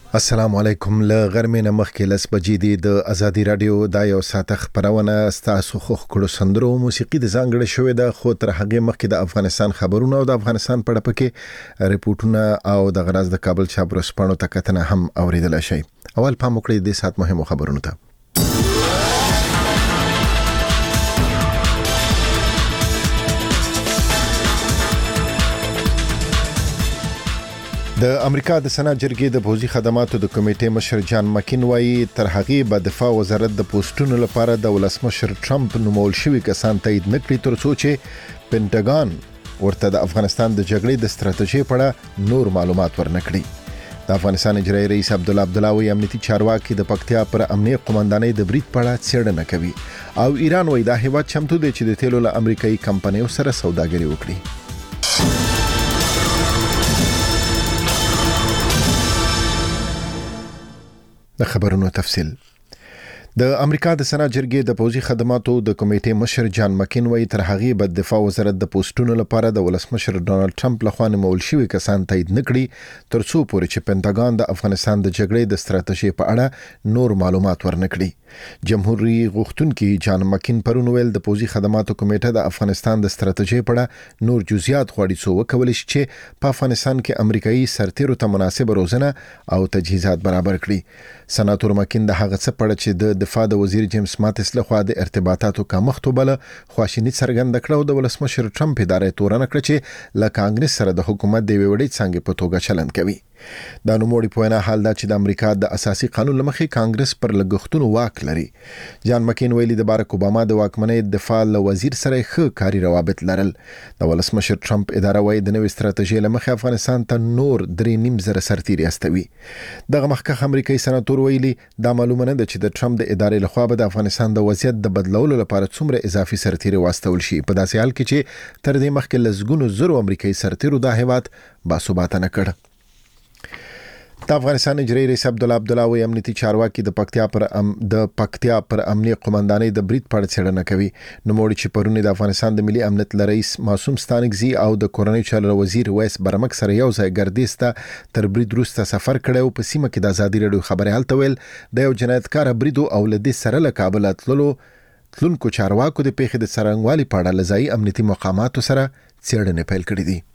السلام علیکم. له غرمې نه مخکې 10 بجې دي د ازادي رادیو د یو ساعت خبرونه ستاسو خو کړو سندرو موسیقي د ځانګړې شوې ده، خو تر هغه مخکې د افغانستان خبرونه او د افغانستان په اړه پکې ریپورتونه او د غراز د کابل چابرسپانو تکتنه هم اوریدل شي. اول پام وکړئ د سات مهمو خبرونو ته. د امریکا د سنات جرګې د پوځي خدماتو د کمیټې مشر جان مکین وایي تر هغه به دفاع وزارت د پوسټونو لپاره د ولسمشر ټرمپ نومول شوی کسان تایید نکړي تر څو چې پینټاګان ورته د افغانستان د جګړې د ستراتیژي په اړه نور معلومات ورنکړي. د افغانستان اجرایي رئیس عبدالله عبدالله امنیتي چارواکي د پکتیا پر امنیه قومندانۍ د برید په اړه څېړنه کوي او ایران وایي دا هیواد چمتو دی چې د تیلو له امریکایي کمپنیو سره سوداګري وکړي. د خبرونو تفصیل. د امریکا د سنات جرګې د پوځي خدماتو د کمیټې مشر جان مکین وایي تر هغه به دفاع وزارت د پوسټونو لپاره د ولسمشر ډونالد ټرمپ لخوا نومول شوی کسان تایید نکړي تر څو پورې چې پینټاګان د افغانستان د جګړې د ستراتیژي په اړه نور معلومات ورنکړي. جمهوریت غوښتونکي جان مکین پرون ویل د پوځي خدماتو کمیټه د افغانستان د ستراتیژي په اړه نور جزئیات غواړي څو وکولای شي چې په افغانستان کې امریکایي سرتیرو ته مناسب روزنه او تجهیزات برابر کړي. سناتور مکین د هغه څه په اړه چې د دفاع د وزیر جیمز ماتس لخوا د ارتباطاتو کمښت وبله خواشینی څرګنده کړه او د ولسمشر ټرمپ ادارې تورنه کړه چې له کانګرس سره د حکومت د ویوړې څنګه په توګه چلند کوي. دا نوموړي په وینا حال دا چې د امریکا د اساسي قانون لمخې کانګرس پر لګښتونو واک لري. جان مکین ویلي د باراک اوباما د واکمنۍ دفاع له وزیر سره ښه کاري روابط لرل. د ولسمشر ټرمپ اداره وایي د نوې ستراتیژۍ لمخې افغانستان ته نور 3.5 سرتیري استوي. دغه مخکښ امریکایي سناتور ویلي دا معلومه نه ده چې د ټرمپ د ادارې لخوا به د افغانستان د وضعیت د بدلولو لپاره څومره اضافي سرتیري واستول شي په داسې حال کې چې تر دې مخکې لزګونو زرو امریکایي سرتیرو دا هیواد باثباته نه کړ. د افغانستان اجرایي رئیس عبدالله عبدالله امنیتي چارواکي د پکتیا پر امنیه قومندانۍ د برید په اړه څېړنه کوي. نوموړي چې پرون د افغانستان د ملي امنیت رئیس معصوم ستانکزي او د کورنۍ چارو وزیر ویس برمک سره یو ځای ګردیز ته تر برید وروسته سفر کړی او په سیمه کې د ازادي رادیو خبري هلته ویل د یو جنایتکار برید او لدې سره له کابل تلونکو چارواکو د پیښې د څرنګوالي په اړه لزایي امنیتي مقاماتو سره څېړنې پیل کړې دي.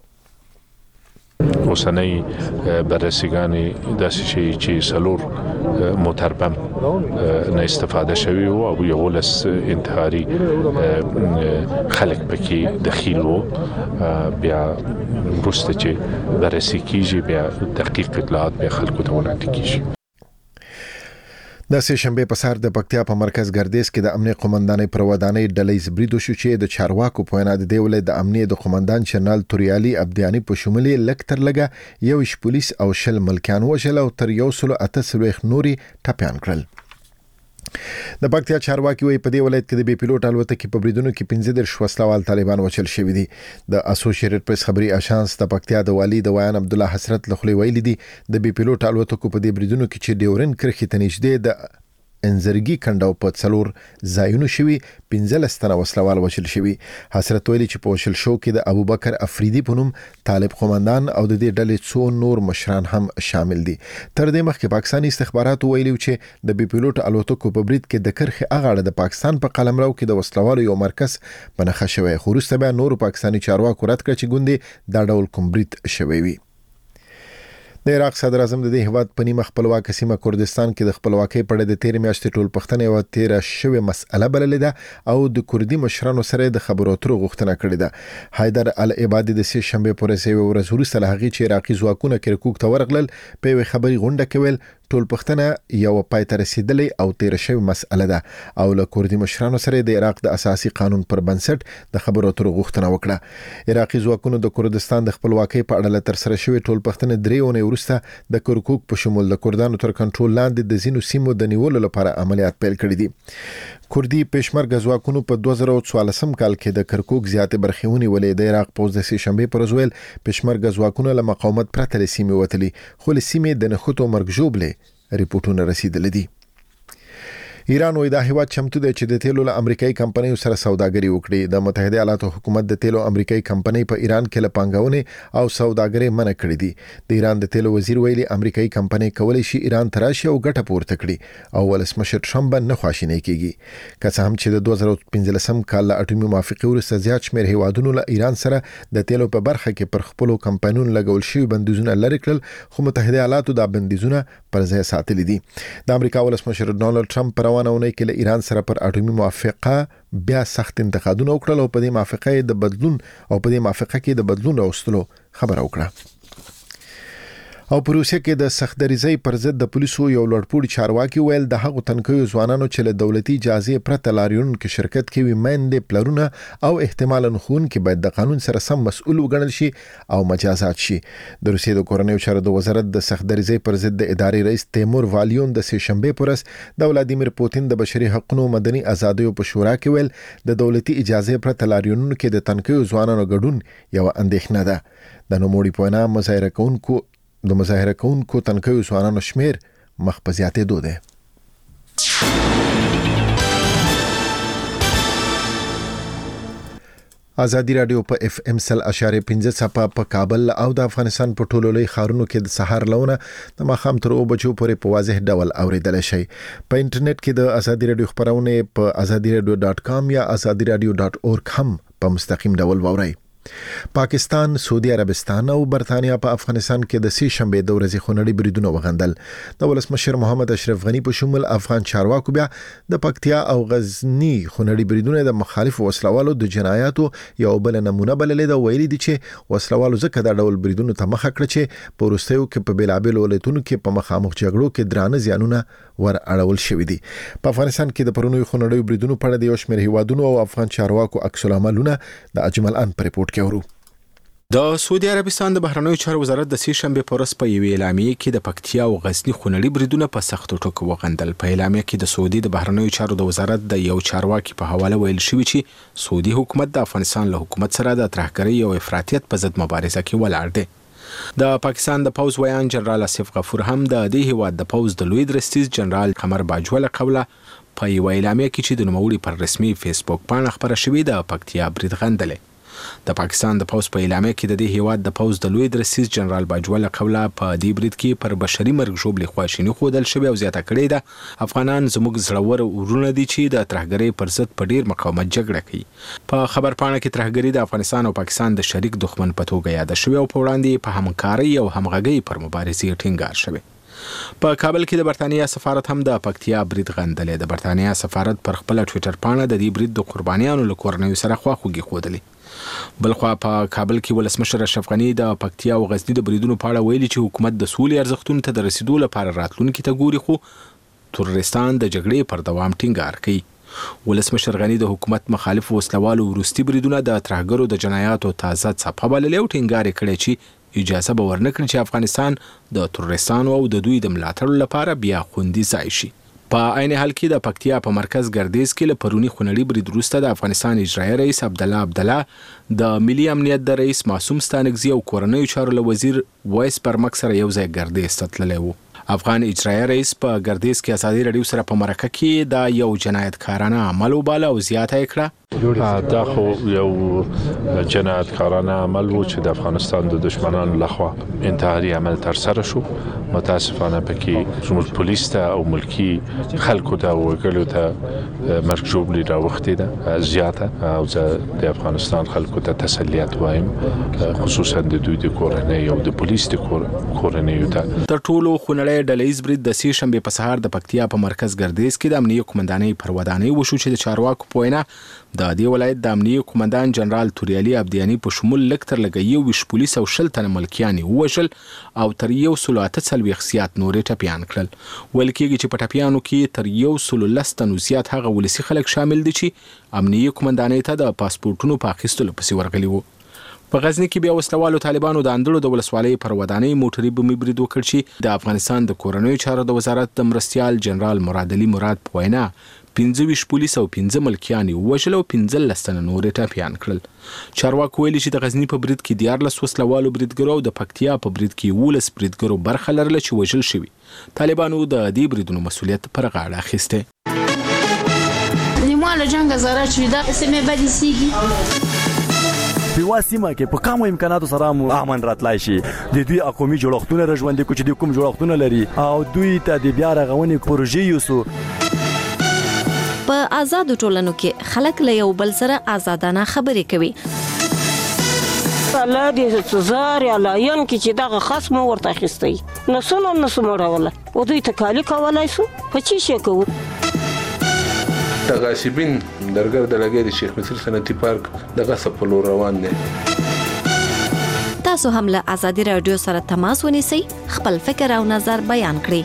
اوسنۍ بررسیګانې داسې شي چې سلور موټر بم نه استفاده شوی او یو لس انتحاري خلک پکې دخیل وو. بیا وروسته چې بررسي کیږي بیا تحقیق اطلاعات بیا خلکو ته وړاندې کیږي. د سه شنبه په سهار د پکتیا په مرکز ګردیز کې د امنیه قومندانۍ پر ودانۍ ډلې برید وشو چې د چارواکو په وینا د ولایت د امنیه د قومندان جنرال توریالي عبدیانی په شمول لکتر لګه یو پولیس او شل ملکیان وشل او تر 108 نوري ټپيان کړل. د پکتیا چارواکي وایي په دې ولایت کې د بي پيلوټ الوتکې په بریدونو کې 15 وسلوال طالبان وچل شوی دي. د اسوسییټډ پریس خبري اژانس د پکتیا د والی د ویان عبدالله حسرت لخوا ویلي دي د بي پيلوټ الوتکو په دې بریدونو کې چې ډیورن کرخي ته نږدې د انزرګي کندو په څلور ځایونو شوی 15 تنه وسلوال وشل شوی. حسرت ویلي چې په وشل شو کې د ابوبکر افریدي په نوم طالب قومندان او د دې ډلې څو نور مشران هم شامل دي. تر دې مخکې پاکستاني استخبارات ویلي چې د بي پيلوټ الوتکو په برید کې د کرخي اغاړه د پاکستان په قلمرو کې د وسلوالو یو مرکز په نښه شوی. خو وروسته بیا نور پاکستاني چارواکو رد کړ چې ګوندې دا ډول کوم برید شوی وي. د عراق صدر اعظم د دې هیواد په نیمه خپلواک سیمه کردستان کې د خپلواکۍ په اړه د 13 میاشتې ټول پښتنې او 13 شوی مسأله بللې ده او د کردي مشرانو سره د خبرو اترو غوښتنه کړې ده. حیدر العبادي د سه شنبه پر ورځ وروسته له هغې چې عراقي ځواکونه کرکوک ته ورغلل په یوه خبري غونډه کې ویل ټول پښتنه یو پای ته رسیدلې او 13 شوی مسأله ده او له کردي مشرانو سره د عراق د اساسي قانون پر بنسټ د خبرو اترو غوښتنه وکړه. عراقي ځواکونو د کردستان د خپلواکۍ په اړه تر سره شوی ټول پښتنه درېونه وروسته د کرکوک په شمول د کردانو تر کنټرول لاندې د زینو سیمو د نیولو لپاره عملیات پیل کړي دي. کردي پېشمرګه ځواکونو په 2014 کال کې د کرکوک زیاتې برخې ونیولې. د عراق پوځ د سه شنبه پر ورځ پېشمرګه ځواکونو له مقاومت پرته له سیمې وتلي خو له سیمې د نخښتو مرګ ژوبلې ریپورتونه رسیدلې دي. ایران وایي دا هیواد چمتو دی چې د تیلو له امریکایي کمپنیو سره سوداګري وکړي. د متحده ایالاتو حکومت د تیلو امریکایي کمپنۍ په ایران کې له پانګونې او سوداګري منع کړې دي. د ایران د تیلو وزیر ویلي امریکایي کمپنۍ کولی شي ایران ته راشي او ګټه پورته کړي او ولسمشر ټرمپ نه خواشینی کیږي. که څه هم چې د 2015 کال له اټومي موافقې وروسته زیات شمېر هیوادونو له ایران سره د تیلو په برخه کې پر خپلو کمپنیونو لګول شوي بندیزونه لرې کړل، خو متحده ایالاتو دا بندیزونه پر ځای ساتلي دي. د امریکا ولسمشر ډونالد ټرمپ په روانه اونۍ کې له ایران سره پر اټومي موافقه بیا سخت انتقادونه وکړل او په دې موافقه کې د بدلون راوستلو خبره وکړه. او په روسیه کې د سختدریزۍ پر ضد د پولیسو یو لوړپوړي چارواکي ویل د هغو تنکیو ځوانانو چې له دولتي اجازې پرته لاریون کې شرکت کوي میندې، پلرونه او احتمالاً ښوونکي باید د قانون سره سم مسؤل وګڼل شي او مجازات شي. د روسیې د کورنیو چارو د وزارت د سختدریزۍ پر ضد د ادارې رئیس تیمور والیون د سه شنبه پر ورځ د ولادیمیر پوتین د بشري حقوقو مدني ازادیو په شورا کې ویل د دولتي اجازې پرته لاریونونو کې د تنکیو ځوانانو ګډون یو اندېښنه ده. د نوموړي په وینا مظاهره کوونکو تنکیو ځوانانو شمیر مخ په زیاتېدو دی. ازادي رادیو په FM 100.5 صفه په کابل او د افغانستان په ټولو لوی ښارونو کې د سحر لونه د ماښام تر 2 بجو پورې په واضح ډول اوریدل شي. په انټرنیټ کې د ازادي رادیو خبرونه په azadiradio.com یا azadiradio.org هم په مستقیم ډول واورئ. پاکستان، سعودي عربستان او برتانیا په افغانستان کې د سه شنبه د ورځې خونړي بریدونه وغندل. د ولسمشر محمد اشرف غنی په شمول افغان چارواکو بیا د پکتیا او غزنی خونړي بریدونه د مخالفو وسلوالو د جنایاتو یو بل نمونه بللې ده. ویلي دي چې وسلوالو ځکه د ډول بریدونو ته مخه کړه چې په وروستیو کې په بیلابل ولایتونو کې په مخامخ جګړو کې درانه زیانونه ور اړول شوې دي. په افغانستان کې د پرونیو خونړي بریدونو په اړه د یو شمېر هیوادونو او افغان چارواکو عکس العملونه د اجمل ان په ریپورت کې ورو. د سعودي عربستان د بهرنیو چارو وزارت د سه شنبه په ورځ په یوې اعلامیه کې د پکتیا او غزنی خونړي بریدونه په سختو ټکو وغندل. په اعلامیه کې د سعودي د بهرنیو چارو د وزارت د یو چارواکي په حواله ویل شوی چې سعودي حکومت د افغانستان له حکومت سره د ترهګرۍ او افراطیت په ضد مبارزه کې ولاړ دی. د پاکستان د پوز ویان جنرال آصف غفور هم د دې هیواد د پوز د لوی درستیز جنرال قمر باجوه له قوله په یو اعلامیه کې چې د نوموړي پر رسمي فیسبوک پاڼه خبره شوې د پکتیا برید غندلې. د پاکستان د پوز په اعلامیه کې د دې هیواد د پوز د لوی درستیز جنرال باجوه له قوله په دې برید کې پر بشري مرګ ژوبلې خواشیني ښودل شوې او زیاته کړې ده افغانان زموږ زړور ورونه دي چې د ترهګرۍ پر ضد په ډیر مقاومت جګړه کوي. په خبرپاڼه کې ترهګري د افغانستان او پاکستان د شریک دښمن په توګه یاد شوې او په وړاندې په همکارۍ او همغږۍ پر مبارزې ټینګار شوی. په کابل کې د برتانیا سفارت هم د پکتیا برید غندلې. د برتانیا سفارت پر خپل ټوئیټر پاڼه د دې برید د قربانیانو له کورنیو سره خواخوږي ښودلې. بلخوا په کابل کې ولسمشر اشرف غنی د پکتیا او غزنی د بریدونو په اړه ویلي چې حکومت د سولې ارزښتونو ته د رسیدو لپاره راتلونکي ته ګوري، خو ترورستان د جګړې پر دوام ټینګار کوي. ولسمشر غنی د حکومت مخالف وسلوالو وروستي بریدونه د ترهګرو د جنایاتو تازه څپه بللې او ټینګار کړی چې اجازه به ورنکړي چې افغانستان د ترورستانو او د دوی د ملاتړ لپاره بیا خوندي ځای شي. په عین حال کې د پکتیا په مرکز ګردیز کې له پرونی خونړي برید وروسته د افغانستان اجرایي رئیس عبدالله د ملي امنیت د رئیس معصوم ستانکزي او کورنیو چارو له وزیر وایس پرمک سره یو ځای ګردیز ته تللی و. افغان اجرایي رئیس په ګردیز کې ازادي رادیو سره په مرکه کې دا یو جنایتکارانه عمل وباله او زیاته یې کړه. دا خو یو جنایتکارانه عمل و چې د افغانستان د دشمنانو لخوا انتحاري عمل ترسره شو. متاسفانه پکې زموږ پولیس ته او ملکی خلکو ته او وګړو ته مرګ ژوبلې راوختې ده زیاته، او زه د افغانستان خلکو ته تسلیت وایم، خصوصا د دوی د کورنۍ او د پولیس د کورنۍ ته. تر ټولو خونړی ډلهیز برید د سه شنبه په سهار د پکتیا په مرکز ګردیز کې د امنیه قومندانۍ پر ودانۍ وشو چې د چارواکو په وینا د دې ولایت د امنیه قومندان جنرال توریالي عبدیانی په شمول لږ تر لږه 21 پولیس او 10 تنه ملکیان ووژل او تر 148 زیات نورې ټپیان کړل. ویل کېږي چې په ټپیانو کې تر 110 تنو زیات هغه ولسي خلک شامل دي چې امنیه قومندانۍ ته د پاسپورتونو په اخیستلو پسې ورغلي وو. په غزنی کې بیا وسلوالو طالبانو د اندړو د ولسوالۍ پر ودانۍ موټري بمي برید وکړ چې د افغانستان د کورنیو چارو د وزارت د مرستیال جنرال مراد علي مراد په وینا 25 پولیس او 15 ملکیان وژل او 15 تنه نور ټپیان کړل. چارواکو ویلي چې د غزنی په برید کې 14 وسلوالو بریدګرو او د پکتیا په برید کې 19 بریدګرو برخه لرله چې وژل شوي. طالبانو د دې بریدونو مسؤلیت پر غاړه اخیسته. لیمواله جنگ زاره چې دا سمې بدې سیږي په واسمه کې په کومو امکاناتو سره مو امن راتلای شي د دوی اقومي جوړښتونه رژوندې کو چې د کوم جوړښتونه لري او دوی ته د بیا رغونې پروژې یوسو په آزاد ټولنو کې خلک له یو بل سره آزادانه خبرې کوي الله دې زار یا لاین کې چې دغه خصم ورته اخیستی نو سموړوله او دوی تکالی کولای سو په چی شي کوو تغاسبین درګر د لګې د شیخ مصر صنعتي پارک دغه سپلو روان دي تاسو هم له آزادي رادیو سره تماس ونیسئ خپل فکر او نظر بیان کړئ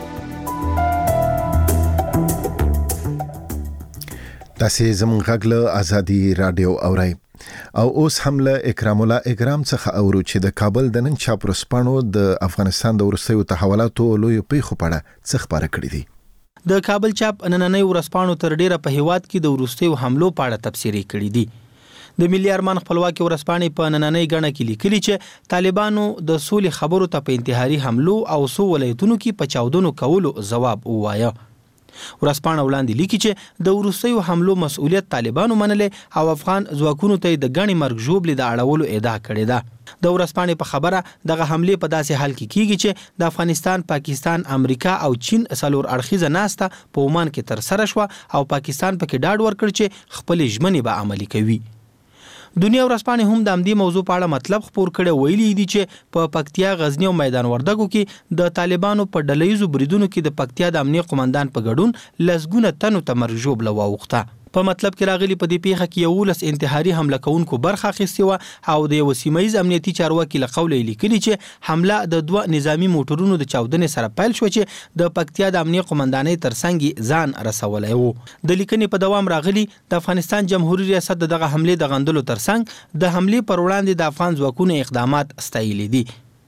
تاسو زموږ غږ له آزادي رادیو اورئ او اوس هم له اکرام الله اکرام څخه اورو چې د کابل د نن چاپ رسپانو د افغانستان د ورستیو تحولاتو لوی پیښو په اړه څه خبره کړې دي د کابل چاپ نننۍ ورسپانو تر ډیره په هیواد کې د ورستیو حملو په اړه تفسیری کړې دي د ملي ارمان خپلواکي ورسپانې په نننۍ غڼه کې لیکلي چې طالبانو د سولې خبرو ته په انتحاري حملو او سو ولایتونو کې په چاودنو کولو جواب ووایه ورسپانه وړاندې لیکي چې د ورستیو حملو مسؤلیت طالبانو منلې او افغان ځواکونو ته د غني مرګ ژوبلې د اړولو ادعا کړې ده د ورسپانې په خبره دغه حمله په داسې حال کې کیږي چې د افغانستان پاکستان امریکا او چین څلور اړخیزه ناسته په عمان کې تر سره شو او پاکستان پکې ډاډ ورکړ چې خپل ژمنې به عملي کوي دنیا ورسپانې هم د امدی موضوع په اړه مطلب خبر کړي ویلي دي چې په پکتیا غزنی او میدان وردګو کې د طالبانو په ډلهیزو بریدونو کې د پکتیا د امنیه قومندان په ګډون لسګونه تنو تمرګ ژوبله واوخته په مطلب کې راغلي په دې پیښه کې یو لس انتحاري حمله کوونکو برخه اخیستې و او د یو سیمایي امنیتي چارواکي له قوله لیکلي چې حمله د دوه نظامی موټرونو د چاودنې سره پیل شو چې د پکتیا د امنیه قومندانۍ ترڅنګ ځان رسولای وو د لیکنې په دوام راغلي د افغانستان جمهوریت ریاست دغه حمله د غندلو ترڅنګ د حمله پر وړاندې د افغان ځواکونو اقدامات استایلي دي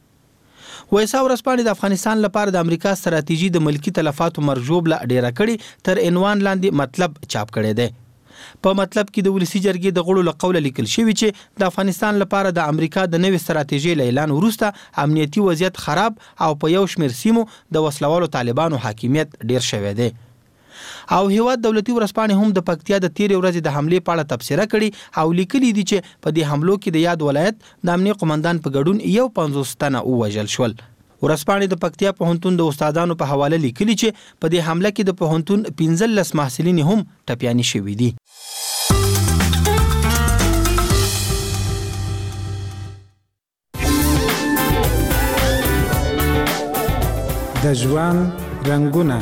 وایسا ورسپانې د افغانستان لپاره د امریکا ستراتیژي د ملکی تلفاتو مرجوب لا ډیره کړي تر عنوان لاندې مطلب چاپ کړي دی په مطلب کې د ولسی جرګې د غړو له قوله لیکل شوی چې د افغانستان لپاره د امریکا د نوې ستراتیژي اعلان وروسته امنیتي وضعیت خراب او په یو شمېر سیمو د وسلوالو طالبانو حاکمیت ډیر شوی دی او هیواد دولتي ورسپانې هم د پکتیا د 13 ورځې د حمله په اړه تبصره کړي او لیکلي دي چې په دې حملو کې د یاد ولایت د امنیه قومندان په ګډون یو 50 تنه وژل شول ورسپانې د پکتیا پوهنتون د استادانو په حواله لیکلي چې په دې حمله کې د پوهنتون 15 محصلین هم ټپياني شوي دي د ژوند رنگونه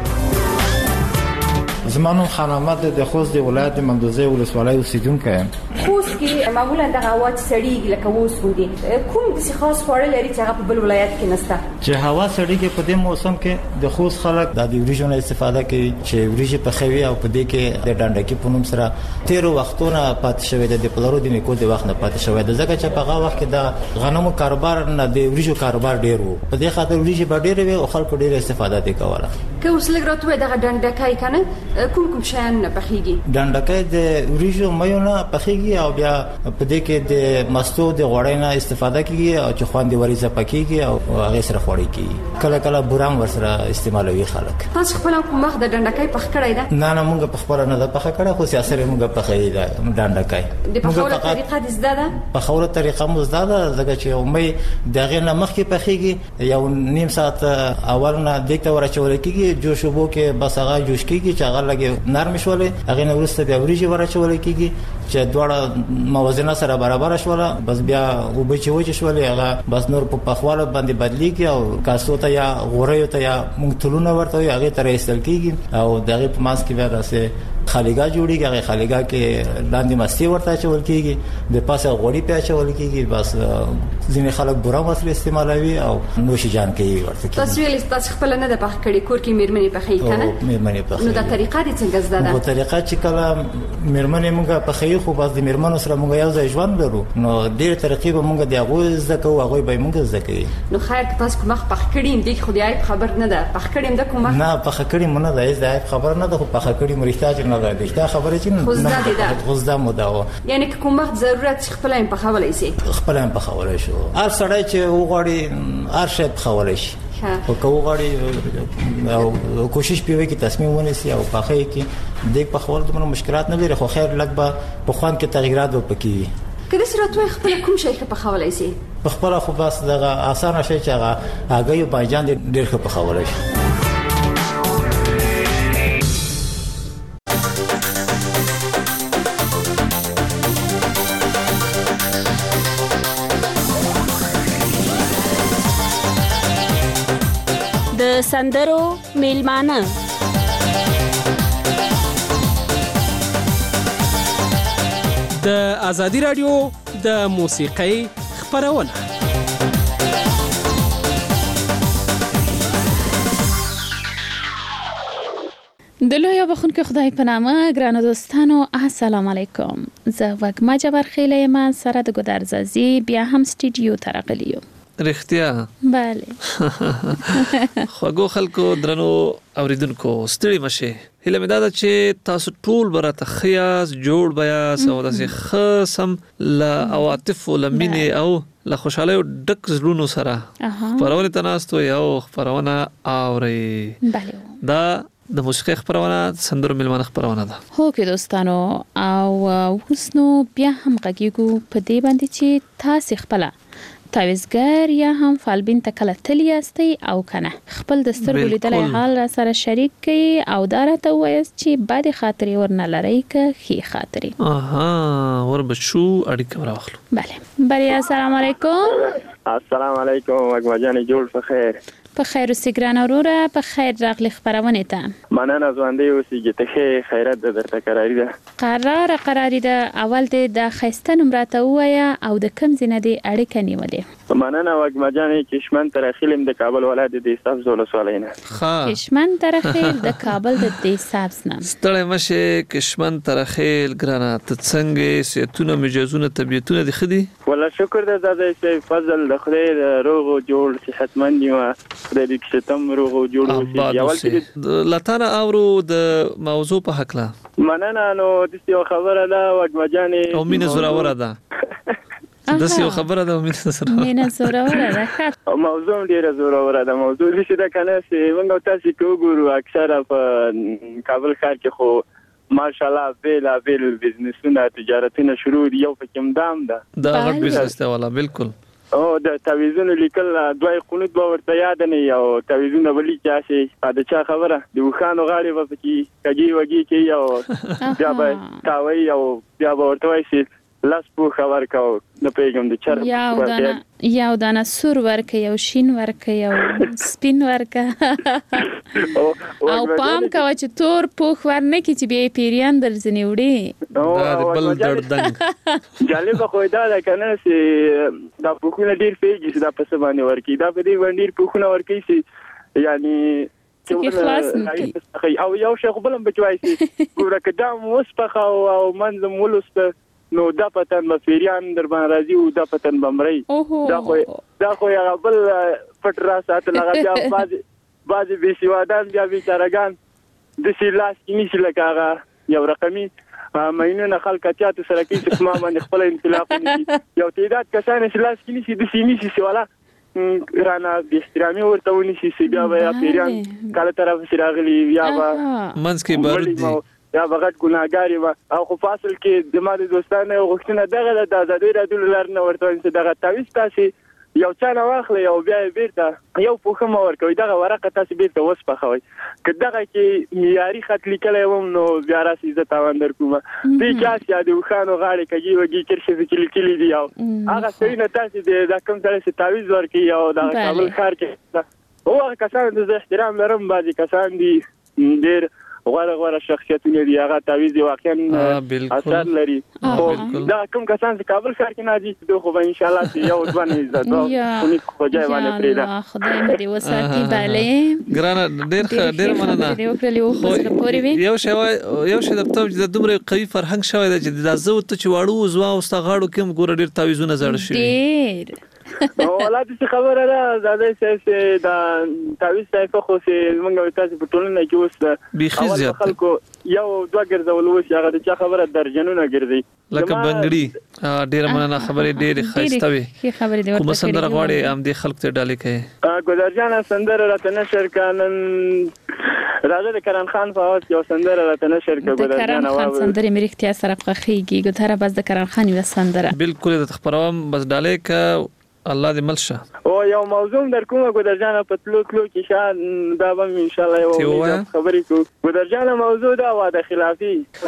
زمانو خان احمد د خوست د ولایت مندوزه ولسوالۍ اوسیدونکی یم خوست کې معمولا د هوا سړیږي لکه اوس ودی کوم د خاص خواړه لري چې هغه په بل ولایت کې نشته چې هوا سړیږي په دې موسم کې د خوست خلک د وریجو نه استفاده کوي چې وریجې پخوي او په دې کې د ډانډکی په نوم سره 13 وختونه پاتې شوی د پلارو د نیکو د وخت نه پاتې شوی د ځکه چې په هغه وخت کې د غنمو کاروبار نه د وریجو کاروبار ډیر وو په دې خاطر وریجې به ډیر وي او خلکو ډیر استفاده کوله که اوس لګراتوي دغه ډانډکای کنه کوم شیان نه پخېږي ډانډکای د وریجو مېو نه پخېږي او بیا په دې کې د مستو د غوړې نه استفاده کیږي او چې خواندې وریځه پکېږي او هغه سره خوړې کیږي کله کله بورام ورسره استعمالوي خلک تاسو خپل کومه د ډانډکای پخ کړی ده نه موږ په خپل نه د پخ کړه خو سیاست موږ پخې ده ډانډکای د پخوله طریقه د زده په خوله طریقه مو زده ده ځکه چې مې دغه نه مخکې پخېږي یو نیم ساعت اول نه دغه ورچول کیږي جوشوبو کې بس هغه جوش کیږي چې هغه لګي نرم شولې هغه نو ورسته بیا وریجې ورچول کیږي چې دواړه موازنه سره برابر شوله بس بیا وبچې وچې شولې هغه بس نور په پخواله باندې بدلیږي او کاسو ته یا غوړیو ته یا مونږ ورته هغه تر ایستل کیږي او دغه په ماس کې بیا راسه خالیګا جوړیږي هغه خالیګا کې لاندې مستی ورته چول کیږي د پاسه غوړی په چول کیږي بس ځینې خلک بورا مسله استعمالوي او نوشي جان کوي ورته تاسو خپل نه د پخ کړي کور کې میرمنې پخې کنه میرمنې پخې نو دا طریقه دې څنګه زده ده نو طریقه چې کله میرمنې موږ پخې خو بس د میرمنو سره موږ یو ځای ژوند لرو نو ډېر طریقې به موږ د هغه زده کوو هغه به موږ زده کوي نو خیر تاسو کومه پخ کړي دې خو دې خبر نه ده پخ کړي د کومه نه پخ کړي مونږ نه ده خبر نه ده خو پخ کړي مرتاج نه ده دا خبره چې نه غوځدا مو دا یعنی کوم وخت ضرورت خپل په خولای شي خپل په خولای شو هر سړی چې وغواړي هر شی په خولای شي او کو غړي او کوشش پیوي کې تصمیم ونیسي او پخې کې د په خپل د مشکلات نه لري خو خیر لګ به په خوان کې تغیرات وکړي کله چې راتوي خپل کوم شي په خولای شي په خپل خو بس دغه اسانه شي چې هغه یو بایجان ډېر ښه په خولای شي. د سندرو میلمانه د ازادي رادیو د موسیقۍ خبرونه د لوی بخونکو خدای په نامه ګرانو دوستانو السلام علیکم. زه وګما جبر خیله ما سره د ګدارزازي بیا هم سټډیو ته راغلی یم. رښتیا bale خوږو خلکو درنو اوریدونکو ستړي مشه هله مې دا چې تاسو ټول برته خیاس جوړ بیا سو داسې خصم لا عواطف ولمنه او لا خوشاله ډک زړونو سره پرونه تناستو یو خبرونه اوري دا د موسیقي خبرونه سندرو ملمانه خبرونه ده هو کې دوستانو او وسنو بیا هم غږیږو په دې باندې چې تاسو خپل تعویزګر یا هم فالبین تکله تلی استی او کنه خپل د سترګو لیدلای حال را سره شریک کړي او دارته وایست چې بعد خاطري ورنه لري که خي خاطري ور بشو اړیکه راوخلو بله السلام علیکم. السلام علیکم وګمجانې جوړ په خیر په خیر اوسې ګران وروره په خیر راغلی خبرونه ته مننه ژوندۍ اوسې ته خیرات درته قراری ده قراری ده اول د خسته نمرته وایا او د کم زینه دی اړیکه نیولې مننه وګمجانې کشمن ترخیلم د کابل ولایت د صاحب زول سوالینه کشمن ترخیل د کابل د دې صاحب نام ستړی مشه کشمن ترخیل ګرانه ته څنګه سيتونه مجازونه طبيعتونه دي خدي والله شکر ده زاده فضل د خدای روغ او جوړ صحتمند یو د دې کې تم روغ او جوړ اوسې اول کې لاتانه اورو د موضوع په حق لا مننه نو د څه خبره ده وګمجانې او مين زوراوره ده د څه خبره ده مين زوراوره ده موضوع ډیره زوراوره ده موضوع چې دا کنه چې موږ تاسو کوګورو اکثره په کابل ښار کې خو ماشاءالله بیل بزنسونه تجارتونه شروع دي یو پکې دام ده دا غټ بزنس دی والا بالکل او د تعویذونو لیکل دوی قنوت به ورته یاد نه یو تعویذونه ولي چې دا چا خبره د وخانو غاړي په کې کږي وږي کې یو بیا به تاوي او بیا به ورته وایي لاس په خبر کاو نه پیغام د چر یو دانه سور ورکه یو شین ورکه یو سپین ورکه او پام کا چې تور پوخ ورنه کې چې به پیریان درځنی وړي دا بل دردنګ جالب خو دا کنه چې دا پوخونه ډیر پیږي چې دا په سبانه ورکی دا په دې باندې پوخونه ورکی چې یعنی چې او یو شیخ بلم بچوي چې ګوره کدام وسپخه او منظم ولست نو دا پتن مفیریان در باندې راځي او دا پتن بمړی دا خو یا بل پټ را سات لګا بیا باز به سیوادان بیا بیچارهګان د سیلاس کې نشي لګاغه یو رقمي مینونه خلک اتیات سره کې چې ما باندې خپل انطلاق نشي یو تعداد کسان سیلاس کې نشي د سیمې سیواله رانا د احترامي ورته ونشي سی بیا بیا پیران کله طرف سراغلی یا با منځ کې برد یا بغت ګناګاری او خو فاصل کې د ماده دوستانه غوښتنه دغه د ازادي رادیو لرنه ورته چې دغه تعویض تاسو یو چا نه واخلې او بیا بیرته یو پوښتنه ورکوي دغه ورقه تاسو بیرته وسپخوي که دغه کې معیاري خط لیکلی وم نو بیا راسي عزت تاوان در کومه دې چا د وخانو غاړې کږي وږي کرشي چې لیکلي دي او هغه څه نه تاسو د کوم ځای څخه تعویض ورکوي او د کابل ښار کې او کسان د احترام لرم بعضي کسان دي ډېر غوړه شخصیتونه دي هغه تعویض واقعا اثر لري خو دا کوم کسان چې کابل ښار کې ناجی دوی خو به ان شاء الله چې یو ځوان عزت او کونی خو ځای باندې پریدا خدای دې وساتي bale ګرانه ډېر مننه یو شی د ته د دومره قوي فرهنګ شوی د زو ته چې واړو زوا او ستغاړو کوم ګور ډېر تعویضونه زړ شي ولادي څه خبره ده زاده چې دا تعویض صاحب خو چې موږ تاسو په ټولنه کې اوس بيخي زیات خلکو یو دوه ګرځول وش هغه چې خبره درجنونه ګرځي لکه بنګړي ډیر مننه خبرې ډیر خسته وي خبرې دی کوم سندره غواړي ام دي خلک ته ډالې کوي ګلرجان سندره راته نشر کانن راځه د کرن خان په اوس یو سندره راته نشر کوي ګلرجان او سندره مې اختیار سره خوخيږي ګوتره بس د کرن خان یو سندره بالکل د خبروم بس ډالې ک الله دې ملشه او یو موضوع در کومه ګلرجان په تلو کې شان دا به ان شاء الله یو خبرې کو ګلرجان موضوع دا واده خلافي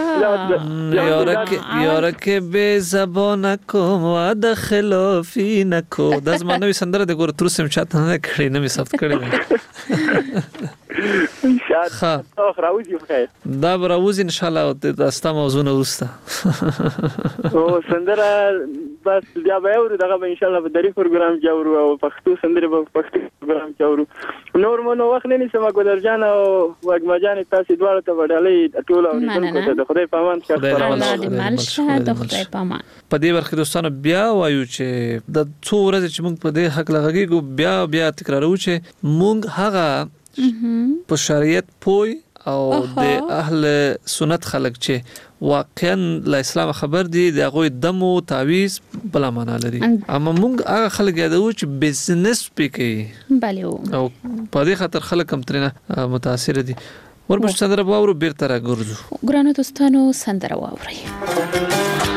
یارکه به زبان کوم واده خلافي نکو د زمانوي سندره د ګور ترسم چاته نه کړی نه می ثبت کړی ان شاء الله اخر راوځي بخیر دا راوځي ان شاء الله د استا موضوع نه ورسته او سندره بس بیا به ورو دغه ان شاء الله په دری پروګرام کې ورو او پښتو سندره په پښتو پروګرام کې ورو نور مونږ وخت نه نسم ګلرجان او وګمجان تاسو دواړه ته وډالې ټول او د خدای په امان ښه الله دې ملشه د خدای په امان په دې ورخه دوستانو بیا وایو چې د څو ورځې چې موږ په دې حق لغږیږو بیا تکرارو چې موږ هغه په شریعت پوي او د اهل سنت خلک چې واقعا له اسلام خبر دي د غوي دمو تعویز بلا معنا لري اما موږ هغه خلک یادو چې بزنس پکې بله او په دې خاطر خلک هم ترنه متاثر دي ورپسې سندره واورو بیرته راګرځو ګرانو دوستانو سندره واورئ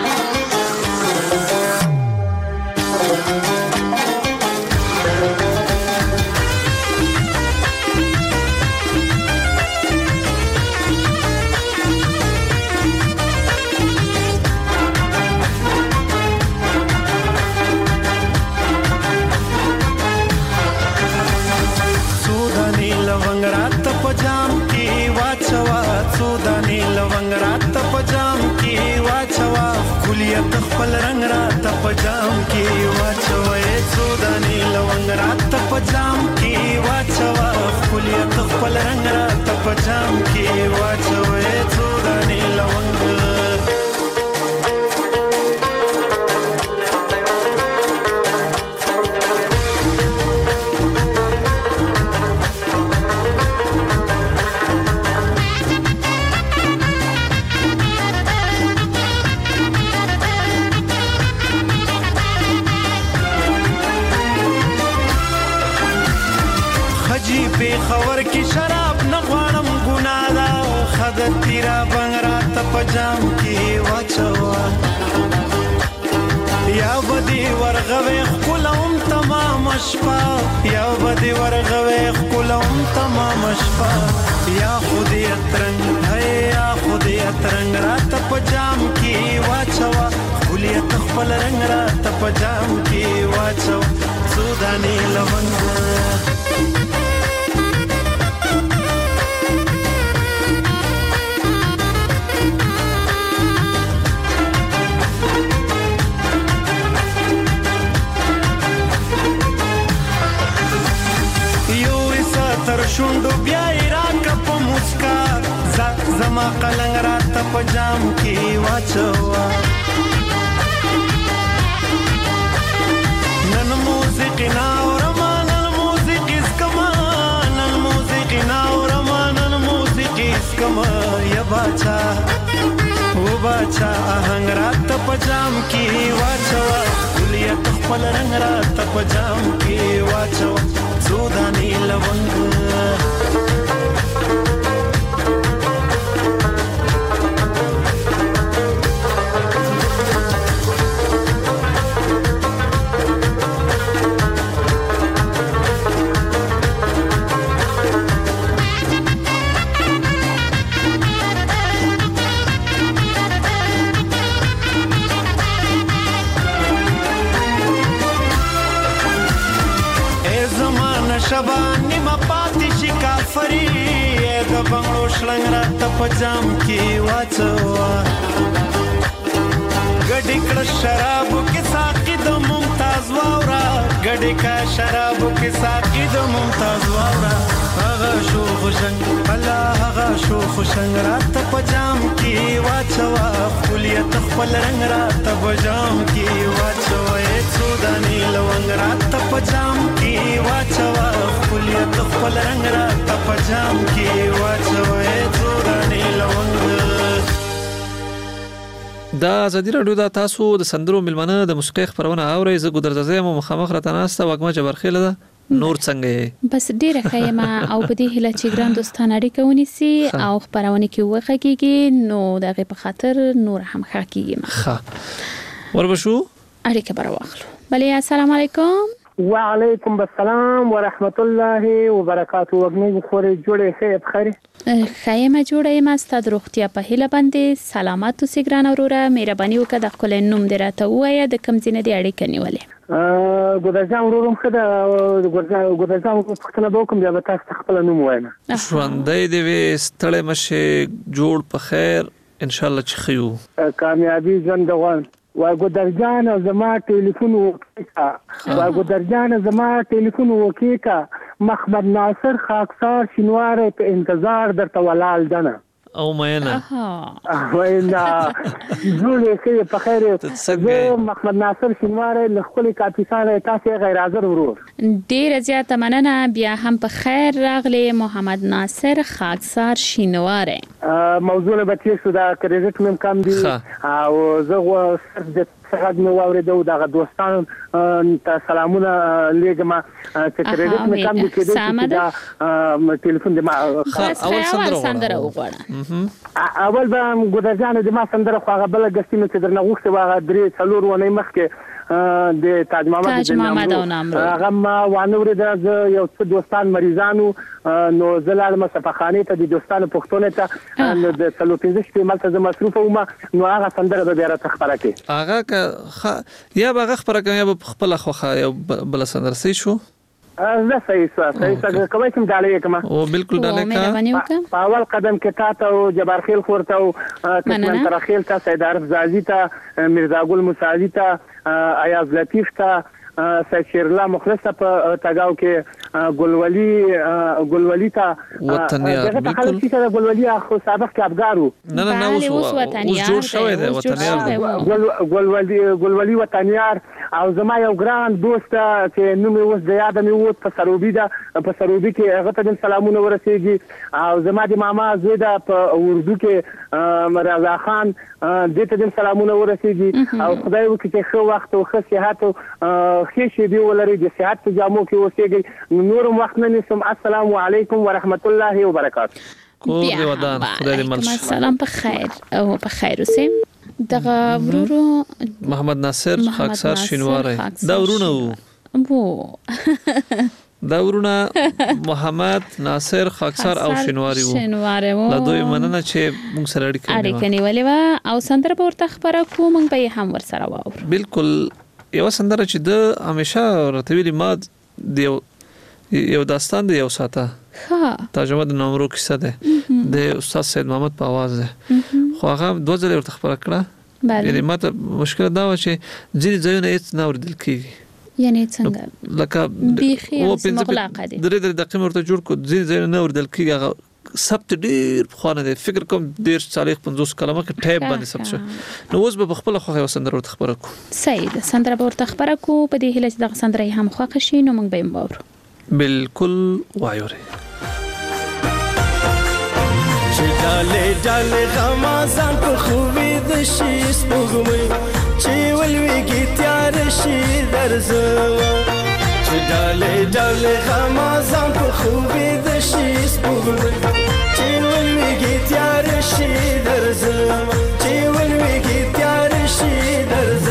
خپل رنگ رات پجام کی واچوي سوداني لونګ رات پجام کی واچوا خپل خپل رنگ رات پجام کی واچوي سوداني لونګ خبر کی شراب نه غواړم ګنا دا خدای تیرا بنگرات پجام کی واچوا یا بدی ورغوي خپلوم تمام شپه یا بدی ورغوي خپلوم تمام شپه یا خودی اترنګ ہے یا خودی اترنګ رات پجام کی واچوا خلیت خپل رنگ رات پجام کی واچوا سودانی لونګ شوندو بیا ایران کا په مسکا زما قلنګ رات په جام کې واچوا نن موسیقي نا اورما نن موسیقي اسکما نن موسیقي نا اورما نن موسیقي اسکما یا باچا او باچا آهنګ رات په جام کې واچوا کلیت خپل رنگ رات په جام کې واچوا سوداني لونګ شبانی ما پاتې شي کافری د بنگلو شلنګ رات په جام کې واچوا ګډې کړه شراب کې ساقي د ممتاز واورا ګډې کا شراب کې ساقي د ممتاز واورا هغه شو غشن الله هغه شو خوشنګ راته پجام کی واچوا خپلیت خپل رنگ راته پجام کی واچوا سودانی لونګ راته پجام کی واچوا خپلیت خپل رنگ راته پجام کی واچوا سودانی لونګ. دا ازادي راډیو د تاسو د سندرو ملمنه د موسیقي خبرونه اورئ. زه ګودرزه مخامخ راته ناسته وګما جبرخیله ده. نور څنګه بس ډیره خیمه او په دې هله چې ګران دوستان اړیکه ونیسي او خبرونه کې وغږیږي نو دغه په خاطر نور هم خاکیږي. ښه وربشو اړیکه بر واخلو. بله السلام علیکم. وعلیکم السلام ورحمت الله وبرکاته. وګنی خوري جوړې خیر بخیر. خیمه جوړې ما ستاسو روغتیا په هله باندې سلامات اوسئ ګران اوروره. مهرباني وکړه د خپل نوم دراته وایي د کوم ځای نه دی اړیکه نیولې. ګودرجان وروم خدا ګودرجان پښتنه بوکم بیا به تاسو خپل نوم وایم. ژوندۍ دی وي ستړی مشه جوړ په خیر ان شاء الله چې خيو کامیابی ژوند غوان. ګودرجان زما ټلیفون وکړه ګودرجان زما ټلیفون وکړه محمد ناصر خاکسار شینوار په انتظار درته ولال دنه او مېنه وینا جوړې خیر په خیر. زه محمد ناصر شینوار له خپل کاپیسان تاسو غیر حاضر ورور. ډیر زیاته مننه. بیا هم په خیر راغلی محمد ناصر خاکسار شینوار. موضوع به تاسو دا کریډټ مم کم دی او زه څنګه نو اوریدو دغه دوستان ته سلامونه لګم چې کریډټ مې کم دي کېدای دا ټلیفون دې ما اول سندره وغواړه. اول به ګودرجان دې ما سندره خو هغه بل غستینه چې درنه غوښته واغه درې څلور ونې مخکې د تاج محمد او نامرو هغه ما وانوري د یو څو دوستان مریضانو نو زلال مصفخانه ته د دوستانو پښتون ته د څلو 15 په ملته ز مصروف ومه نو هغه سندره به بیا راته خبره کوي. هغه یا به خبره کوي یا به خپل خوخه یو بل سندره سي شو. زه صحیح کوي کوم ډالې کوم او بالکل ډالې کا اول قدم کې تاسو جبار خیل خورته او تمن ترخیل ته سید عارف زازی ته مرزا ګل موساوی ته ایاز لطیف ته سید الله مخلص په تاګاو کې ګلولي ته وطنیار بالکل ګلولي خو سابق کې افغانو نه اوس جوړ شوی دی وطنیار ګلولي وطنیار. او زما یو ګران دوست چې نوم یې اوس د یاد مې ووت په سروبي کې هغه ته سلامونه ورسېږي. او زما د ماما زوی ده په اردو کې رضا خان دې ته سلامونه ورسېږي. او خدای وکړي چې ښه وخت او ښه صحت او ښه شېبې ولري د صحت په جامو کې اوسېږي. نور وخت نه نیسم. السلام علیکم ورحمت الله وبرکاته. کور دی ودان خدای دې مل شي. سلام په خیر او په خیر اوسئ. دغه ورورو محمد ناصر خاکسار شینوار دا ورونه دا ورونه محمد ناصر خاکسار او شینواری وو. لا دوی مننه چې موږ سره اړیکه نیولې و او سندره ورته خبره کو موږ به هم ور سره واورو. بالکل یو سندره چې د همیشه راتویلی ما یو داستان دی یو ساته ترجمه د نامرو کیسه ده د استاد سید محمد په आवाज ده. خو هغه دوه ځله ورته خبره کړه. یعنی ماته مشکل دا و چې ځینې ځایونه هیڅ نه اوریدل کیږي. یعنی څنګه لکه او مغلقه دي درې دقیقې ورته جوړ کو ځینې ځایونه نه اوریدل کیږي. هغه سبت ډیر خوانه دي فکر کوم ډیر 40-50 کلمه کې ټایپ باندې سب شو. نو اوس به خپل خوخه سندره ورته خبره کو. صحیح ده سندره ورته خبره کو په دې هله چې د سندره هم خوښ شي نو موږ به یې باور. بالکل وایوري چې ډاله غمازان په خوبي د شي سپوږمۍ چې ولويږي تیار شي درځه. چې ډاله غمازان په خوبي د شي سپوږمۍ چې ولويږي تیار شي درځه. چې ولويږي تیار شي درځه.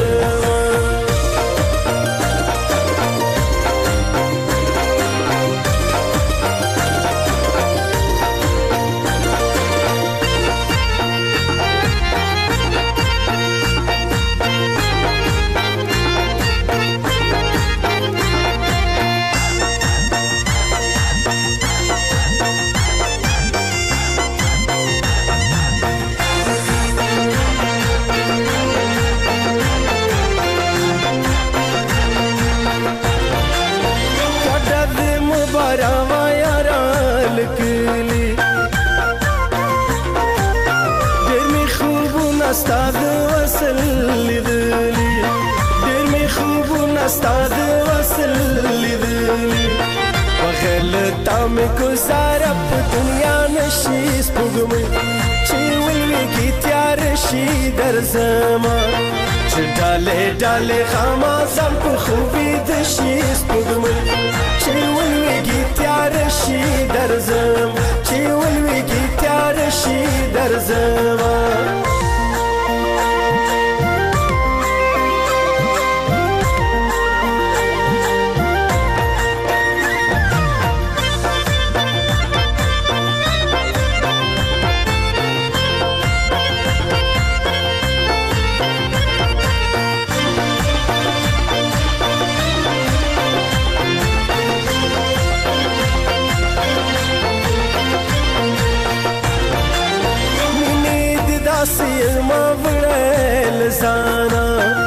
استاد وصل لیدلی بغیر تا مې گزاره په دنیا نشي سپوږمۍ چې ولویږي تیار شي درځما چې ډالې ډالې خامازان په خوبي د شي سپوږمۍ چې ولویږي تیار شي درځم چې ولویږي تیار شي درځما ما وړل زانا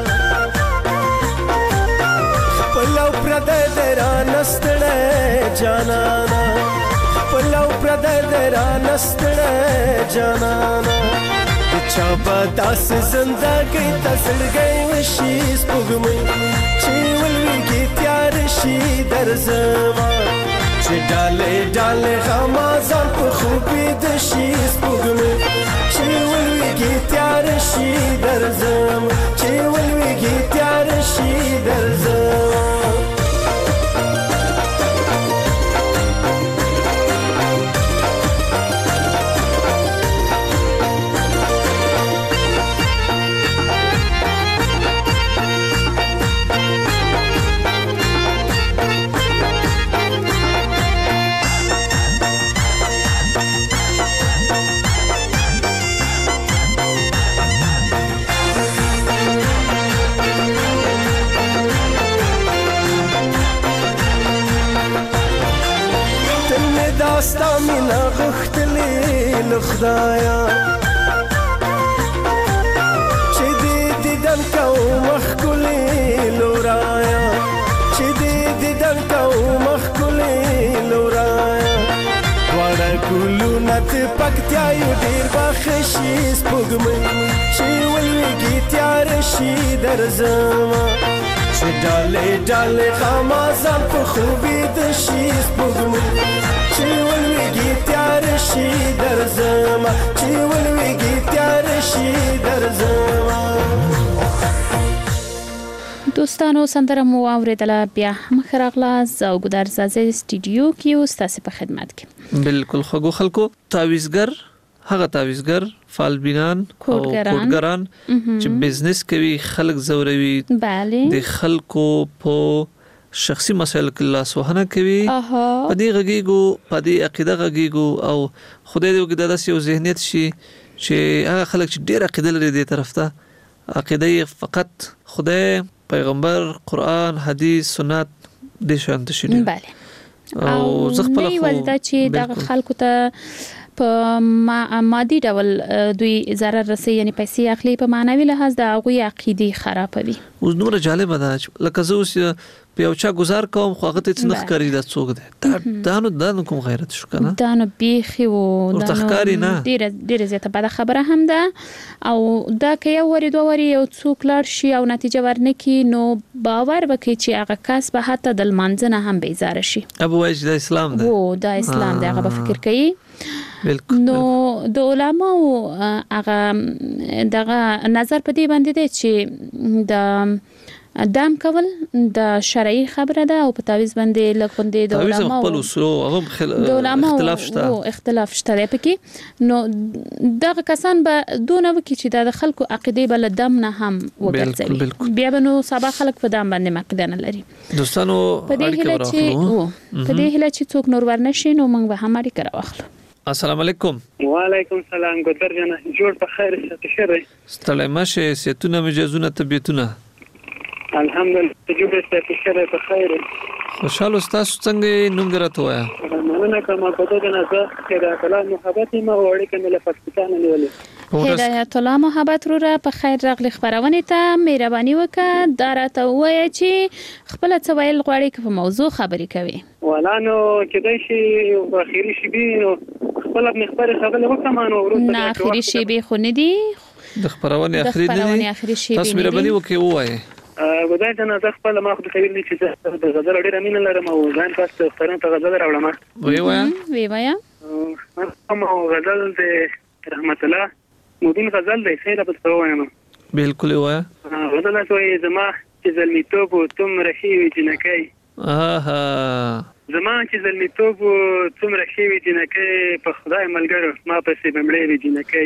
پلو پردې درانستړې جانانا پلو پردې درانستړې جانانا چا بداس زندګي تسړګي وشي سپوږمۍ چې ولويږي تیار شي درځما چې ډالې ډالې غمازان په خوبي د شي سپوږمۍ چې ولويږي تیار شي درځم چې ولويږي تیار شي درځم داستا مینا غختلی لخدایا چې دې دیدن کو مخکلی لورایا چې دې دیدن کو مخکلی لورایا وړه ګلو نت پکتیا یو ډیر بخشي سپوږمۍ چې ولويږي تیار شي درځما چې ډالې ډالې خامازان په خوبي د شي سپوږمۍ چې ولويږي تیار شي درځما چې ولويږي تیار شي درځما دوستانو سندره مو اوریدله بیا هم خراغلا زو ګدار سازي سټډیو کې او ستاسو په خدمت کې بالکل خو خلکو تعویزګر هغه تعویزګر فالبینان او کوډګران چې بزنس کوي خلک زوروي د خلکو په شخصي مسایل کې لاس وهنه کوي په دې غږیګو په دې عقیده غږیګو او خدای دې وګړه داسې یو ذهنیت شي چې هغه خلک چې ډېر عقیده لري دې طرف ته عقیده فقط خدای پیغمبر قرآن حدیث سنت دې شانت شي بله او زه خپل ولدا چې د خلکو ته په مادي ډول دوی zarar رسي یعنی پیسې اخلي په معنوي لحاظ د هغه عقیده خرابوي اوس نور جالب ده لکه زه اوس په یو چا گزار کوم خو هغه ته څنګه کاری د څوک ده دا نو کوم غیرت شو کنه دا نو بيخي و دا نو ډیره زیاته بده خبره هم ده او دا کې یو وری دوه وری یو څوک لار شي او نتیجه ورنکي نو باور وکړي چې هغه کس به حتی د منځنه هم بیزاره شي ابو وایي د اسلام ده او د اسلام ده هغه فکر کوي بالکل نو د علماء هغه دغه نظر په دې باندې دی چې د دام کول د شرعي خبره ده او په تعویز باندې لکه د علماء خپل اصول هغه اختلاف شته پکې نو دغه کسان به دونه وکړي چې د خلکو عقیده بل دم نه هم وګرځي بیا به نو سبا خلک په دام باندې مقدنه لري دوستانو په دې هله چې څوک نور ورنشي نو موږ به هم اړیکه راوخلو السلام علیکم وعلیکم السلام ګودر جان جوړ په خیر ستشره ستړی مشه ستونه مجازونه طبيعتونه الحمدلله جوړ ستشره په خیر خوشاله تاسو څنګه نوم درته وایا مننه کوم په دغه نه زه خیره کلام محبت ما وړي کوم له پاکستان نیولې هدایت الله محبت رو را په خیر راغلی خبرونه ته مهرباني وکړه دراته وای چې خپل څه ویل غواړي په موضوع خبرې کوي ولانو کدی شي اخیری شي بینو خپل خبره وکړم نو ورته نه اخیری شی به خو نه دی د خبرونه اخیری نه تاسو مهرباني وکړئ وای ودای ته نه خپل ما خو ته ویل چې د غزل ډېر مینه لرم او ځان پاس خبرونه ته غزل راوړم. وی وایا ما غزل د رحمت الله مبین غزل دی سیده په وایم. بالکل وایا غزل سوې زما چې زلمیتوب تم رخیوي جنکی. زما چې زلمیتوب څومره ښې وي جنکۍ په خدای ملګرو ما پسې بمړې وي جنکۍ.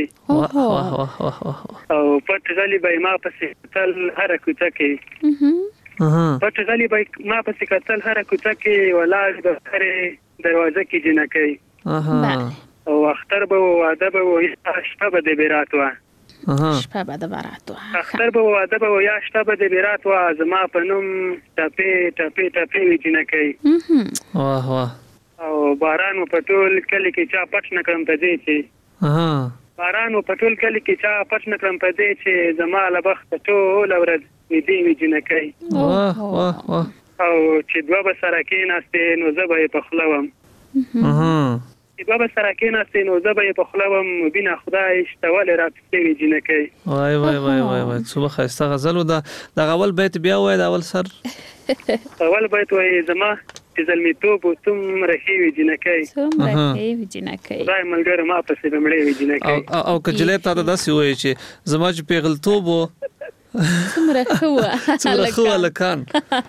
او پټ غلی به ما پسې کتل هره کوڅه کې پټ غلی به ما پسې کتل هره کوڅه کې ولاړ د هرې دروازه کې جنکۍ. او اختر به واده به شپه به د بیرات وه شپه به د بارات وه اختر به واده به یا شپه به د بیرات وه زما په نوم ټپې ټپې ټپې وي جنکۍ. واه واه او باران په ټول کلی کې چا پټ نه کړم په دې چې باران په ټول کلی کې چا پټ نه کړم په دې چې زما له بخته ټول ورځ دې وي جنکۍ. واه واه واه او چې دوه به سره کېناستې نو زه به یې پخلوم چې دوه به سره کېناستې نو زه به یې پخلوم مبینه خدای شته ولې راپسې وي جنکۍ. وای وای وای وای وای څومره ښایسته غزل و. د اول بیت بیا وای د اول سر اول بیت وای زما چې زلمیتوب څومره ښې وي جنکۍ. څومره ښې وي جنکۍ. خدای ملګرو ما پسې بمړې وي جنکۍ. او که جلۍ تا ته داسې وایي چې زما چې پیغلتوب و څومره ښه وه څومره ښه وه هلکان.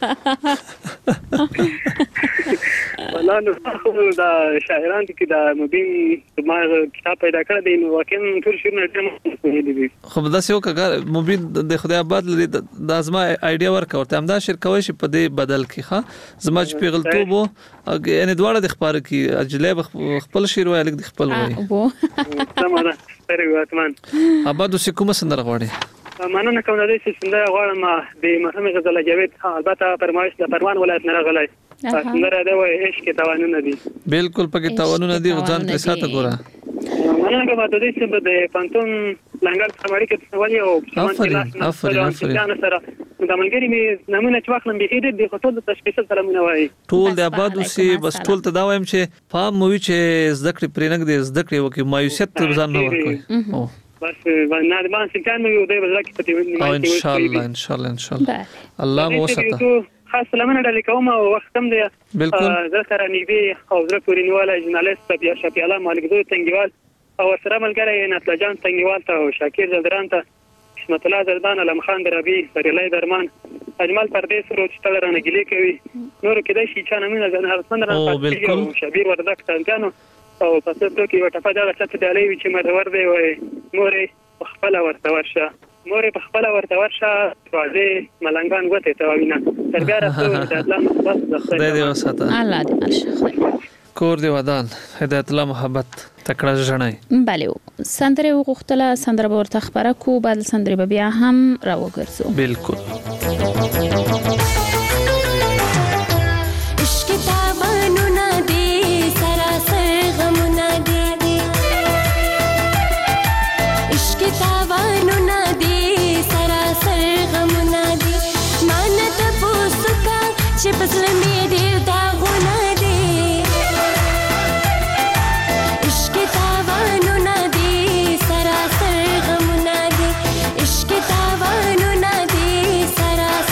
والله نو خو دا شاعران کې دا مبین ما کتاب پیدا کړی دی نو واقعا ټول شعرونه ډېر مهم دي. خو داسې وکړه مبین د خدای آباد لري دا زما آیډیا ورکړه ورته همدا شعر کوی شي په دې بدل کې ښه زما چې پیغلتوب و یعنې دواړه د خپاره کې اجلی خپل شعر وایي هلک د خپل وایي. سمه ده ستر یو اتمان. آباد اوسې کومه سندره غواړې؟ مننه کوم د دې سندره غواړم د مرحوم غزل جاوید البته فرمایش د پروان ولایت نه راغلی سندره ده وایي عشق توانونه دي. بالکل پکې توانونه دي ځان پرې ساته ګوره. مننه کوم د دې چې د پانتون لنګل سماړي کې څولې او افرین سره د ملګری می نمونه چې واخلم به دې د خطو د تشخیص سره مونږ وایي ټول د آباد اوسې بس ټول ته دا وایم چې فهم مو چې زده کړې پرېنګ دې زده کړې وکي مایوسیت ته ځان نه ورکوي. بس باندې ما سلطان مې یو دی بلکې پته او ان شاء الله ان شاء الله ان شاء الله الله مو وساته. خاص لمنه ډلې کوم او وخت هم دی زه سره نږدې او زه پورې نیواله ژورنالیست بیا شفیع الله مالک زوی تنګیوال او سره ملګری نصر جان تنګیوال ته او شاکر زلدران ته قسمت الله زردان علم خان دربی بریلی درمان اجمل پردیس رو چې تل رانه ګیلې کوي نور کېدای شي چا نمونه ځنه هرڅنډ را او شبیر وردک تنګانو او پسې ته کې وټه په دغه څه دی لوي چې مدور دی وای مورې خپل ورته ورشه مورې په خپل ورته ورشه راځي ملنګان وته ته وینا ترګاره ته د الله بس د خدای دې وساته الله دې ارشه کور دی ودان هدایت الله محبت تکړه ژنای. بله سندره وغوښتله سندره به ورته خبره کو بعد سندره به بیا هم راوګرځو. بالکل سراسر غمونه دي عشق تاوانونه دي سراسر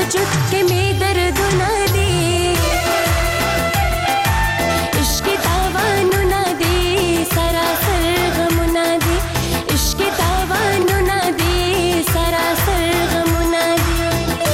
वजूद के में दर्द ना दे इश्क तावानु ना दे सरासर गम ना दे इश्क तावानु ना दे सरासर गम ना दे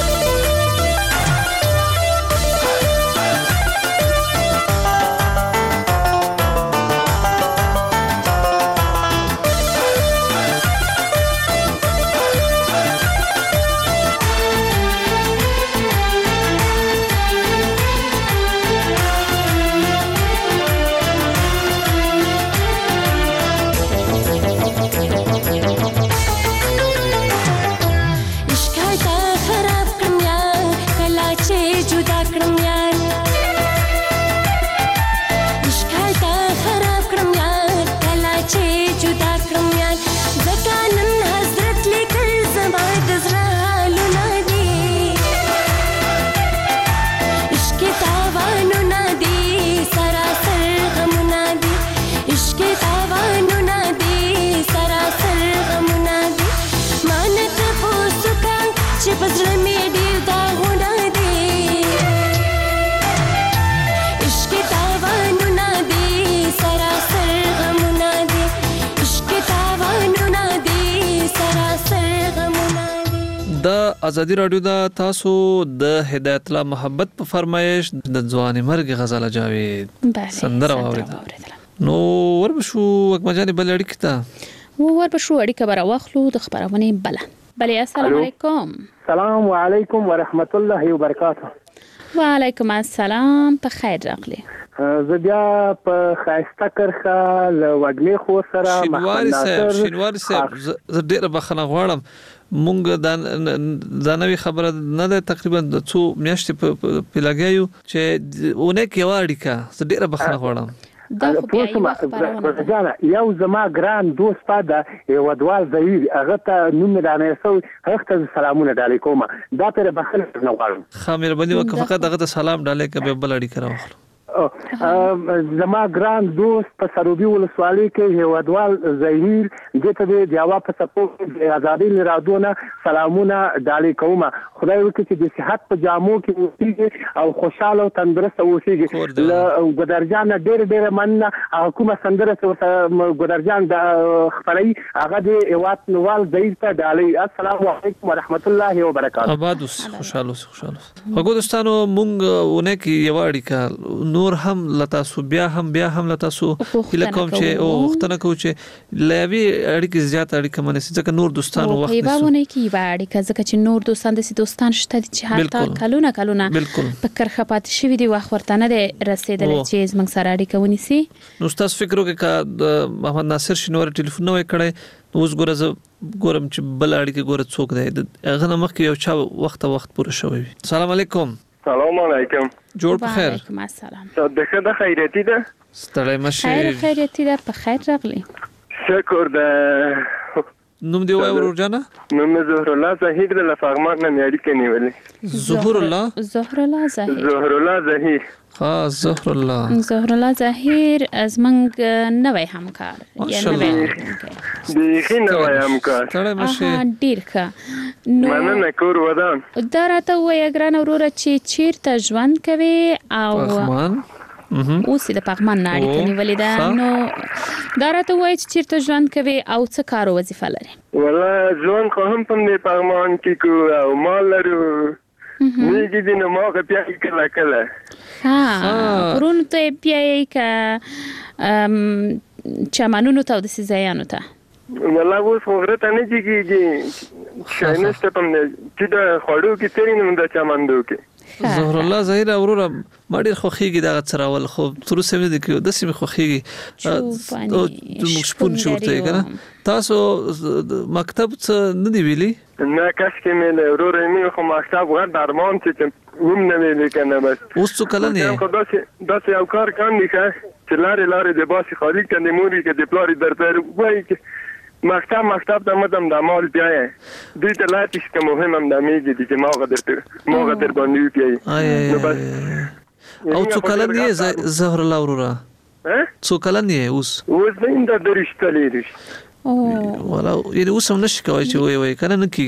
ازادي رادیو دا تاسو د هدایت الله محبت په فرمایش د ځواني مرګ غزل جاوید سندره واوریدل نو وربشو وکمجاني بل اړیکه تا وربشو اړیکه بر واخلو د خبرونه بله السلام علیکم السلام علیکم ورحمت الله وبرکاته وعلیکم السلام په خیر راغلی زه بیا په خاسته کرخه ل وګلی خو سره شینواری صاحب زه ډیر بخنه غواړم مونږ دا نوې خبره نه ده تقریبا د څو میاشتې په لګیو چې اونې کې واړیکا زه ډیره بخښنه غواړم دا خو بیا یو زما ګران دوست پاده ودوال زهیر هغه ته نوم رانه سو هغه ته سلامونه ډالې کوم دا پر بخښنه نه غواړم خامر باندې وکړه فقط هغه ته سلام ډالې کبه بل اړیکه راوخلو زما ګران دوست په سروبي ولسوالۍ کې هیوادوال زهیر دته د جواب په سپورت د آزادۍ رادونه سلامونه ډالې کوم خدای وکړي چې د صحت په جامو کې اوسېږي او خوشاله او تندرست اوسېږي له ګدرجان ډېر مننه حکومت سندره ګدرجان د خپلې هغه د هیوادوال زهیر ته ډالې السلام علیکم ورحمت الله وبرکاته آباد خوشاله وګورئ دوستانو مونږ ونه کې یو اړیکه نور هم لتاسو بیا هم لتاسو کوم چې او وختونه کو چې لوي اړیکې زیات اړیکه منسي ځکه نور دوستانو وخت نشي په کې اړیکه ځکه چې نور دوستان د دوستان شته چې حتی کلونه په کرخه پاتې شوی دی واخ ورته نه رسیدل چې زمنګ سره اړیکه ونیسي نو تاسو فکر وکړئ چې محمد ناصر شینواری ټلیفون نو کړی اوس ګورم چې بل اړیکه ګور څوک دی هغه مخکې یو چا وخت پوره شوی السلام علیکم سلام علیکم جوړ په خیر وعلیکم السلام د خیرتی ده ستړی مشه خیرتی ده په خیر راغلی شکر ده نوم دی وای ورور جانا نوم زهر الله زهیر د لفغمان نه اړیکه نیولې زهر الله زهیر زهر الله زهیر از منګ نوې همکار یا نوې دی نوې همکار ستړی مشه ډیر ښه مننه کور ودان دا راته وای ګران وروره چې چیرته ژوند کوي او پغمان اوس د پغمان ناړي کني ولیدا نو دا راته وای چې چیرته ژوند کوي او څه کار او وظیفه لري ولا ژوند خو هم په پغمان کې کو او مال لرو میږي د نو موګه پیای کله ورونو ته پیای کا چمنونو ته د سيزيانو ته ولا اوس وګړه نه کیږي شاینسته په چې دا خړو کې ترې نه د چمندو کې زهر الله زهیر اورور ما ډیر خوخیږي دا غڅراول خو تر اوسه مې د کیو د سیمه خوخیږي او د مشپون شورته کنه تاسو مکتب څه نه دی ویلي نه کاش کې مې اورور مې خو مکتب غړ درمان چې ووم نه ویل کنه بس اوس څه کله نه خو داسې یو کار کوم نه چې لارې د باسي خالی کنه موري کې د پلاری درته وایي چې مکتب ته مدام د مال پیای دوی ته لاتیش که مهم هم د میږي چې موږ در باندې پیای نو بس او څو کلن یې زهر الله ورورا څو کلن یې اوس نه د درشتلې ولا یعنی اوس هم نشي کوي چې وای کنه نه کیږي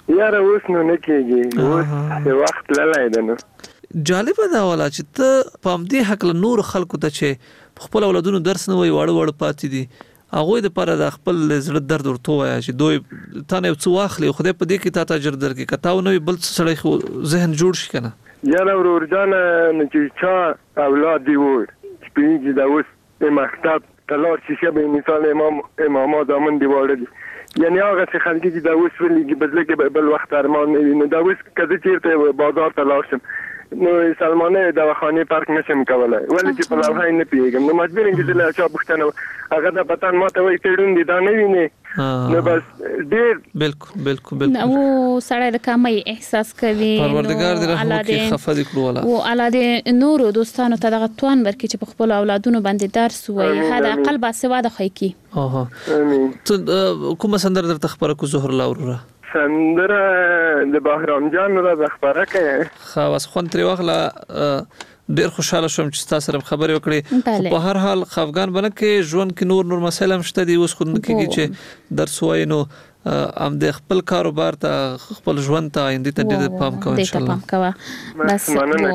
یاره اوس نو نه کېږي، اوس وخت للی ده. نو جالبه دا ولا چې ته په همدې هکله نور خلکو ته چې خپل اولادونو درس نه وایي، واړه پاتې دي، هغوی دپاره د خپل زړه درد ورته ووایه چې دوی تا نه یو څه واخلي، خدای په دې کې تا ته اجر درکړي. که تا ونه وي بل سړی خو ذهن جوړ شي که نه. یاره ورور جانه نو چې چا اولاد دی وړ چې پوهېږي دا اوس مکتب ته لاړ شي، ښه به مثال اماما زامن دی واړه دي، یعنی هغسې خلکي چې دا اوس ولیږي په زړه کې بل وخت ارمان نه وي. نو دا اوس که زه چېرته بازار ته لاړ شم نو سلمانه دواخانې پارک نشم کولی، ولې چې په لوحه یې نه پوهېږم. نو مجبور یم چې زه له چا پوښتنه هغه د پتن ماته وایي ته ړوند دي دا نه وینې، نو بس ډېر بالکل او سړی د کمۍ احساس کوي. پروردګار دې رحم وکړي، خفه دې کړو والا. او الله دې نورو دوستانو ته دغه توان ورکړي چې په خپلو اولادونو باندې درس ووایي، حداقل باسواده خوی کړي. امین. ته کومه سندره درته خپره کړو زهر الله وروره؟ سندره د بهرام جان را خبره کوي. خو واس خوند ترې واخله. ډیر خوشاله شوم چې تاسو سره خبرې وکړې. په هر حال خفګان بنه کې ژوند کې نور مسایل هم شته دي، اوس خو نه کېږي چې درس وایي. نو ام د خپل کاروبار ته خپل ژوند ته آینده ته ډېر پام کوه ان شاء الله. بس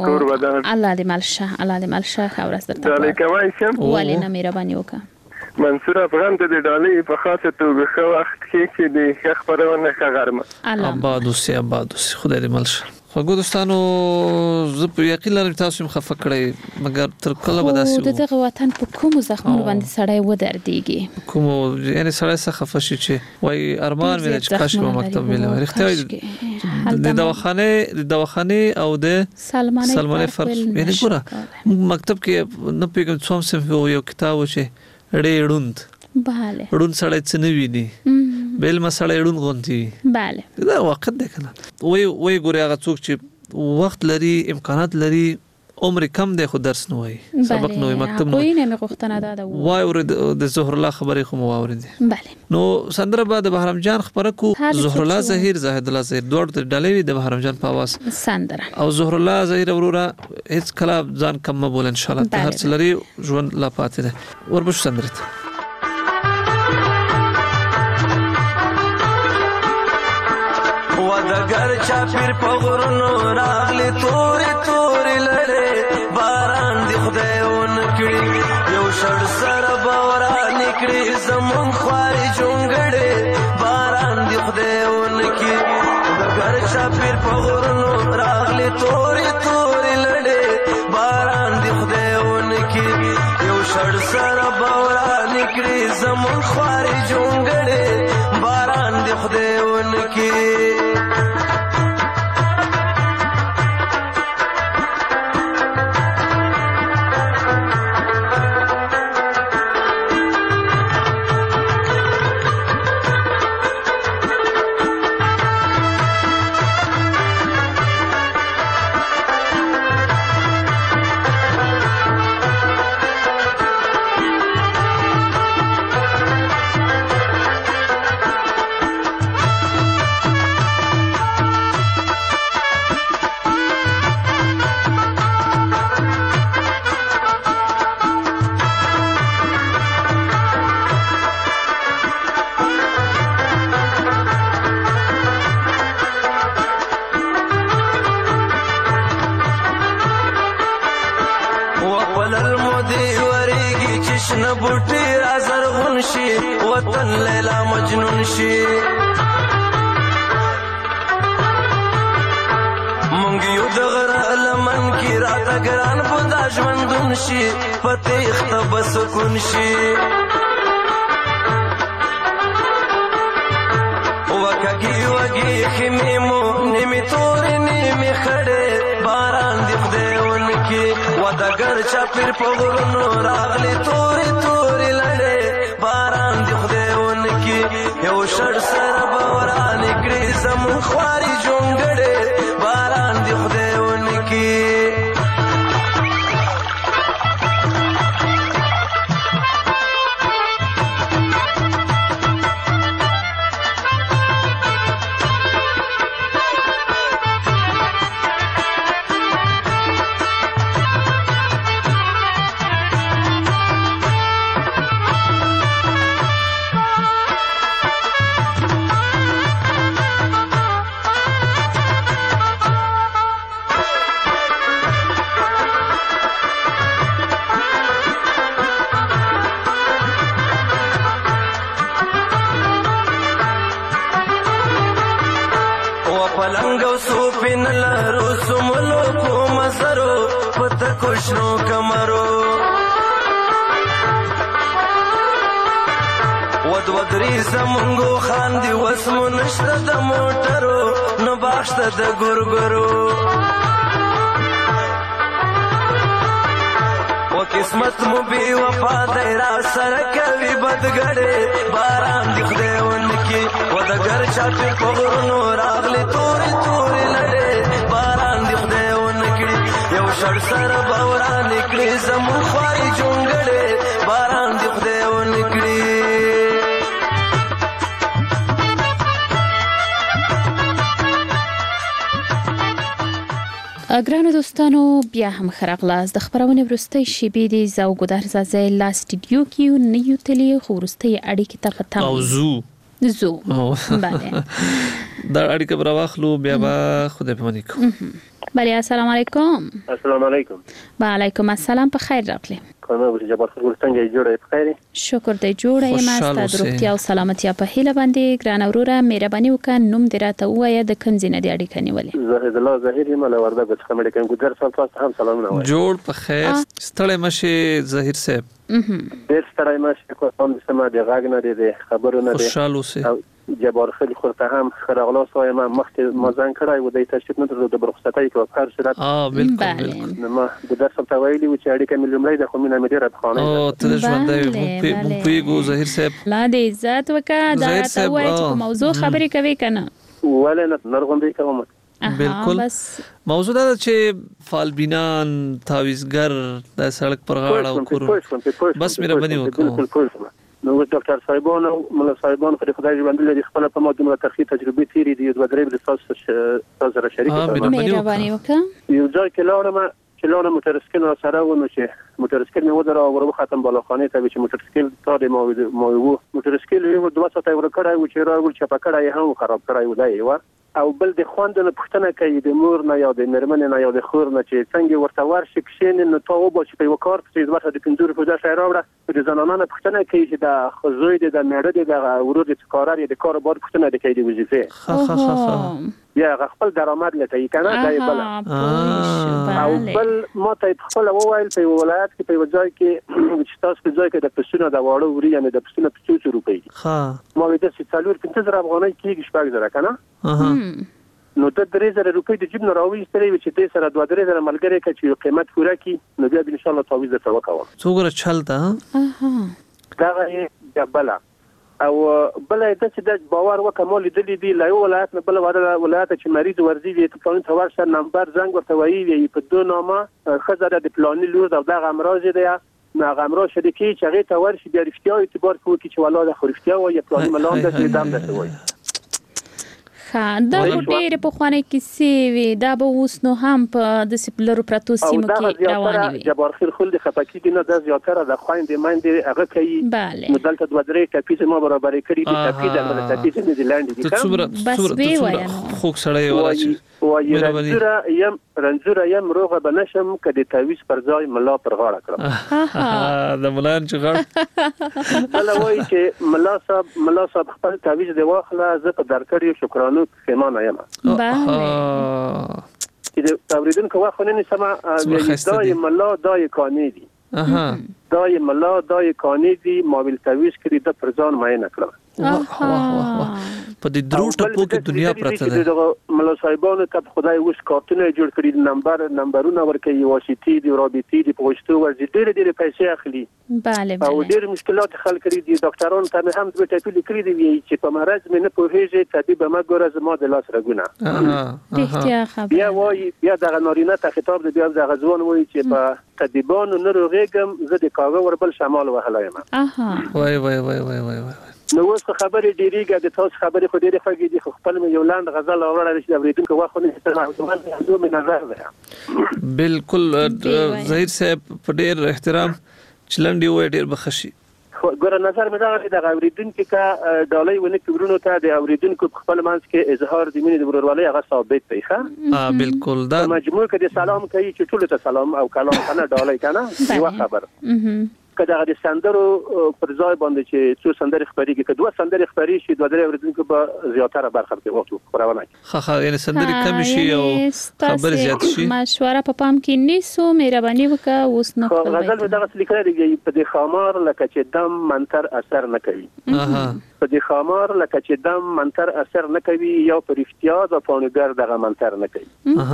الله دې مالشه، الله دې مالشه خورس درته. ډالۍ کوي شم ولې نه مهرباني وکړه. منصور افغان ته د ډالۍ په خاصه توګه ښه وخت کې چې د ښه خپرونه ښه غرمه. آباد اوسې خدای دې مالشه. خوږو دوستانو زه په یقین لرم تاسو هم خفه کړئ، مګر تر کله به داسې د دغه وطن په کومو زخمونو باندې سړی ودردېږي، کومو یعنې سړی څه خفه شي چې وایي ارمان مې چې کاش به مکتب ویلی وای. رښتیا د دواخانې او د سلمانې فرق. یعنې ګوره موږ مکتب کې نه پوهېږم څوم صنف یو کتاب و چې ړې ړوند سړی څه نه ویني، بیل مسړی ړوند غونډي. bale دا وخت دی کنه. وای ګوري هغه څوک چې وخت لري، امکانات لري، عمر کم دی خو درس نه وای، سبق نه وای، مکتب نه وای. کوی نه غوښتنه دا وای ورید د زهر الله خبرې خو مو واورېدې. bale نو سندره بعد بهرام جان خبره کو زهر الله زهیر زاهد الله زهیر دوړ ته ډالې د بهرام جان په आवाज سندره او زهر الله زهیر وروره هیڅ کله ځان کم مبول ان شاء الله. ته هر څه لري ژوند لا پاتې ده. وربش سندره ودګر چا پیر په غرونو راغلی تورې تورې لړې، باران دی خدای ونکړي یو شړ سره باورا نکړي زمون خواري جونګړې، باران دی خدای ونکړي. ودګر چا پیر په غرونو راغلی تورې تورې لړې، باران دی خدای ونکړي یو شړ سره باورا نکړي زمون خواري جونګړې، باران دی خدای ونکړي. شنه بوټي را زرغون شي، وطن لیلا مجنون شي. مونږ یو د غره لمن کې راته ګران په دا ژوندون شي، په تیښته به سکون شي. وکږي وږي خیمې مو نیمې تورې نیمې خړې، باران دې خدای ونکړي. ودګر چا پیر په غرونو راغلي تورې تورې لړې، باران دې خدای ونکړي یو شړ سره به ورانې کړي زمون خواري جونګړې، باران دې خدای ونکړي. پین لارو سملو کو مزرو پتا کشنو کمرو ودری زمونگو خاندی وسمو نشتا دا موٹرو نو باخشتا دا گرگرو و قسمت مو بی وفا دیرا سرکوی بدگڑے باران دیخ دیون کی و دا گر چاپی پغرنو راغلی توری توری لڑے باران دیخ دیون کی یو شر سر باوران نکلی زمون خواهی جونگڑے باران دیخ دیون کی ګرانو دوستانو بیا هم خراغلاس د خبرونه ورستۍ شیبې د زاو ګدار زازه لا سټډیو کې نیو تلی خو ورستۍ اړیکې ته پتا او زو بله دا اړیکه براواخلو بیا به خدای په مانی کو بله السلام علیکم السلام علیکم وعلیکم السلام په خیر راغلی کومه جبار خپل څنګه جوړه په خیر شکر دې جوړه یم ستاسو د روغتیا او سلامتیا په هیله باندې ګران اوروره مهرباني وکړه نوم دې راته ووایه د کوم ځای نه دې اړیکه نیولې زاهد الله ظاهر یم له وردګ څخه مې کوم ګذر تاسو هم سلامونه وایي جوړ په خیر ستړی مشه ظاهر صاحب ډېر ستړی مشه کوم سم د غاګ نه دې خبرونه دې خوشاله اوسه جبار خلی خورته هم خراغلاس های من مخت مازن کړای و د تشریف ندرو د برخصتای په هر صورت بالکل ما د درس په ویلي و چې اړیکه مې لومړی د خو مینه مې ډیره بخانه او ته ژوندې مو پیګو ظاهر صاحب لا دې عزت وکړه دا ته وایي چې موضوع خبرې کوي کنه ولنه نرغوندې کوم بالکل موضوع دا چې فالبینان تعویزګر د سړک پر غاړه وکړو بس مې ربني وکړو نو ډاکټر صاحبان او مله صاحبان په خدای ژوند لري خپل په ماده ترخی تجربه تیری دی د درې بل تاسو سره شریک مهرباني وکړه یو ځای کې لاړم موټرسکل سره و نو چې موټرسکل مې ودره او ورو ختم بالاخانه ته چې موټرسکل تاده مو موټرسکل یو 2 ساعت ور کړای و چې راغول چې په کړای هم خراب کړای و دی او بل د خواندنه پښتنه کوي د مور نه یا د مرمن نه یا د خور نه چې څنګه ورته ورشي کښین نو تاسو به چې په وکړ چې ورته د پنځور په ځای راوړه د زنانه پښتنه کوي چې د خزوی د مېړه د ورور د کاري د کار بار پښتنه د کوي د وظیفه یا خپل درآمد لته کنه دای بل او بل ما ته خپل وویل په ولایت کې په ځای کې چې تاسو په ځای کې د پښتون د واړو وری نه د پښتون په 200 روپۍ ها ما وې د 350 افغانۍ کېږي شپږ زره کنه نو د 3000 روپۍ د جیب نه راوېستلې چې ته سره 2-3000 ملګری کې چې قیمت پوره کی نو بیا ان شاء الله تعویض درته وکوم څوګره چلته دا یې جبله او بل د چې د باور وکمل دي دی لا ولایت نه بل ولایت چې مریض ورزي وي ته پلان ته ورشه نمبر زنګ ورته وایي په دوه نامه خزره د پلاني لور دا غمراز دی ما غمراز شدي کی چې هغه ته ورشي بیا رښتیا اعتبار کوي چې والله د خورفتیا او یا پلاني ملام د دم ده وایي دا ډېر په خوانه کې سی وی دا به اوس نو هم په د سپلرو پراتو سیمو کې روان وي جبار خیر خل د خپکی دینه د زیاتره د خويندې ماندې هغه کوي مدلته د ودرې ټاپیز ما برابرې کړې دي ټاپیز د ټاپیز نه دی لاندې دي بس وی وایم خو سړی وایي رنځوره یم روغه بنشم کدي تعویض پر ځای ملا پر غاړه کړم د ملان چې غاړه بل وایي چې ملا صاحب خپل تعویض دی واخله زه په درکړی شکرانه پیمانه یم چې د اوریدونکو واخو نه سما دای ملا دای کانی دي دای ملا دای کانی دي موبایل تعویض کړی د پرځان مې نه کړم په دې درو ټپو کې دنیا پرته ده ملا صاحبانو ته خدای اوس کارتونه جوړ کړی نمبرونه ورکوي واسطي دي رابطي دي پوښتنه ورځي ډېر پیسې اخلي او ډېر مشکلات خلک لري دي ډاکټرانو ته هم د ټاپل کړی دي چې په مرز مې نه پوهیږي طبيب ما ګوره زما د لاس رګونه بیا د نارینه ته خطاب دی بیا د غزوان وایي چې په طبيبانو نه روغېږم زه د کاغه وربل شمال وهلایم وای نو اوس خبرې ډېریږي د تاسو خبرې خو ډېرې خوږې دي خو خپل مې یو لاند غزل اورل چې د اوریدونکو واخو نه ستاسو مې نظر ده بالکل ظاهر صاحب په ډېر احترام چلنډي وای ډېر بخشي ګوره نظر مې دا د اوریدونکو کا ډالۍ ونه کورونو ته د اوریدونکو خپل منځ کې اظهار د مینې د ورورولۍ هغه ثابت دی ښه بالکل دا مجموع کې د سلام کوي چې ټول ته سلام او کلام کنه ډالۍ کنه یو خبر کله د سندرو پر ځای باندې چې څو سندرې خبرېږي که دوه سندرې خبرې شي دوه درې اوریدونکو به زیاتره برخه پرې واخلو خبرونه ښه یعنی سندرې کم شي او خبرې زیات شي مشوره په پام کې نیسو مهرباني وکړه اوس نو غزل به دغه لیکل دی په دې خامار لکه چې دم منتر اثر نه کوي په دې خامار لکه چې دم منتر اثر نه کوي یا پر افتیاز او پانوګر دغه منتر نه کوي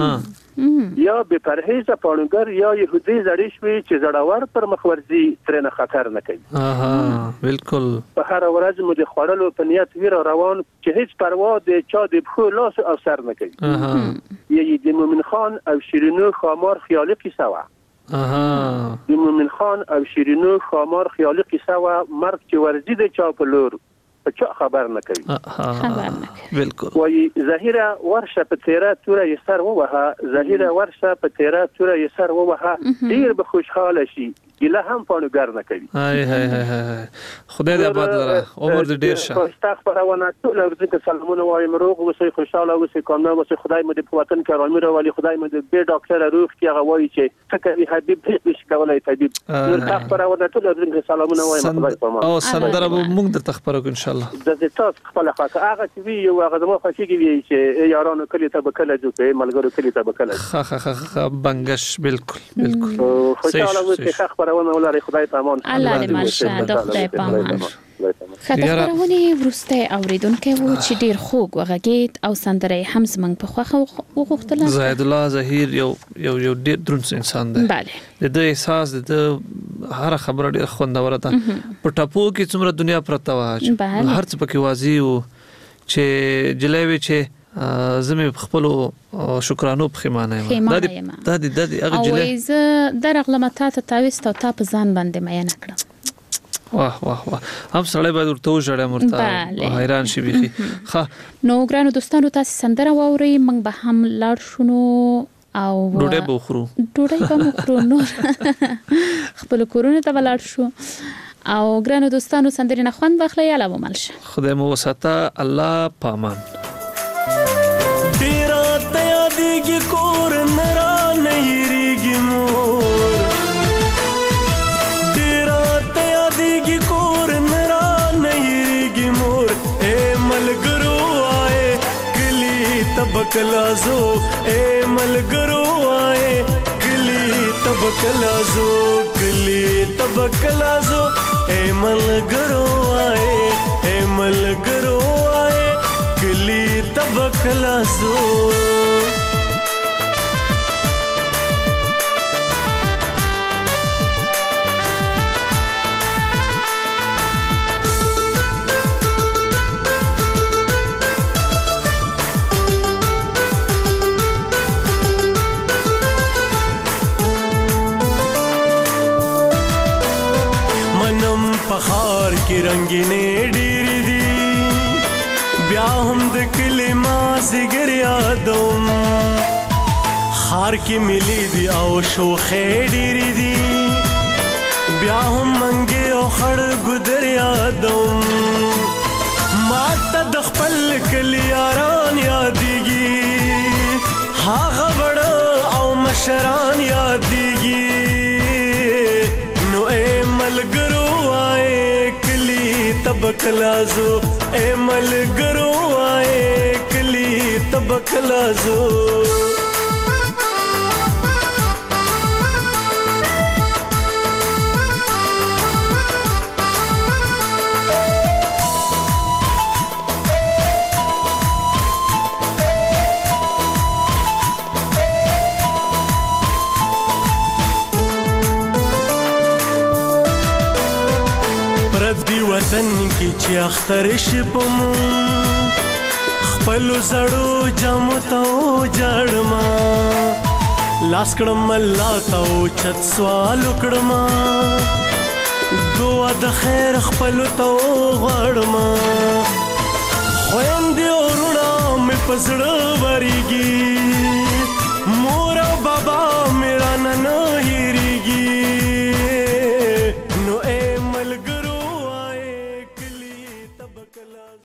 یا به پرهیز پانوګر یا يهودي زړی شوی چې زړاور پر مخورزي ترنه خطر نه کوي بالکل په هر ورځ مو د خړلو په نیت ویر روان چې هیڅ پروا د چا د بخو لاس او سر نه کوي یی د مومن خان او شیرینو خامار خیالي قصه وا د مومن خان او شیرینو خامار خیالي قصه وا مرګ چې ورزي د چا په لور په چا خبر نه کوي بالکل وای ظاهره ورشه په تیرا توره یسر ووها ظاهره ورشه په تیرا توره یسر ووها ډیر به خوشاله شي ګله هم پانوګر نه کوي خدای دې آباد لره عمر دې ډیر شه استغفرونه ټول ورته سلامونه وایم روغ اوسئ خوشاله اوسئ کامیاب اوسئ خدای مو دې په وطن کې رامي راولي خدای مو دې به ډاکټر روغ کې هغه وایي چې څنګه حبيب هیڅ کولای طبيب نور استغفرونه ټول ورته سلامونه وایم خدای په ما او سندره موږ د تخبرو ان شاء الله د تاسو خپل خاطر هغه چې وی یو هغه زموږ خوشيږي وی چې یارانو کلی ته بکله جوړه ملګرو کلی ته بکله بنگش بالکل خوشاله اوسئ خبرونه ولري خدای په امان الله دې ماشه د خدای په امان خبرونه ورسته اوریدونکو و چې ډیر خوږ وغږید او سندره هم زمنګ په خوخه وغوښتل زاهد الله ظهیر یو ډیر درنس انسان دی د احساس د هر خبره ډیر خوندوره ده په ټاپو کې څومره دنیا پرته و هر څه پکې واضح و چې جلوي چې زمي خپل شکرانو پخمانه یم د هغه جله او ز درغله متا ته تعويست او تا په ځان باندې مې نه کړم واه هم سره به ورته وژړم ورته حیران شي بيخي نو ګرانو دوستانو تاسو سندره واوري موږ به هم لاړ شونو او ډوډۍ به خورو نو خپل کورونه ته لاړ شو او ګرانو دوستانو سندره نه خوند واخلئ یا لمو ملشه خدای مو وساته الله پامان تیرا تیا دیگی کور نرا نیریگی مور تیرا تیا دیگی کور نرا نیریگی مور اے ملگرو آئے کلی تبکلازو اے ملگرو آئے کلی تبکلازو کلی تبکلازو اے ملگرو آئے کلی تبکلازو منم پخار کی رنگینے ډیر دی بیا هم د کلمه زګر یادوم خار کې ملي دی او شوخې ډېر دی بیا هم منګي او خړ ګدر یادوم ما ته د خپل کلی یاران یادېږي هغه وړ او مشران یادېږي نو اے ملګرو آئے کلی تبکلازو اے ملګرو آئے کلی تبکلازو وطن کی چې اختر شپم خپل زړو جامو ته جړما لاس کړم الله ته چت سوال کړم دعا د خیر خپل ته غړما خويندې ورونه مې پزړه وريږي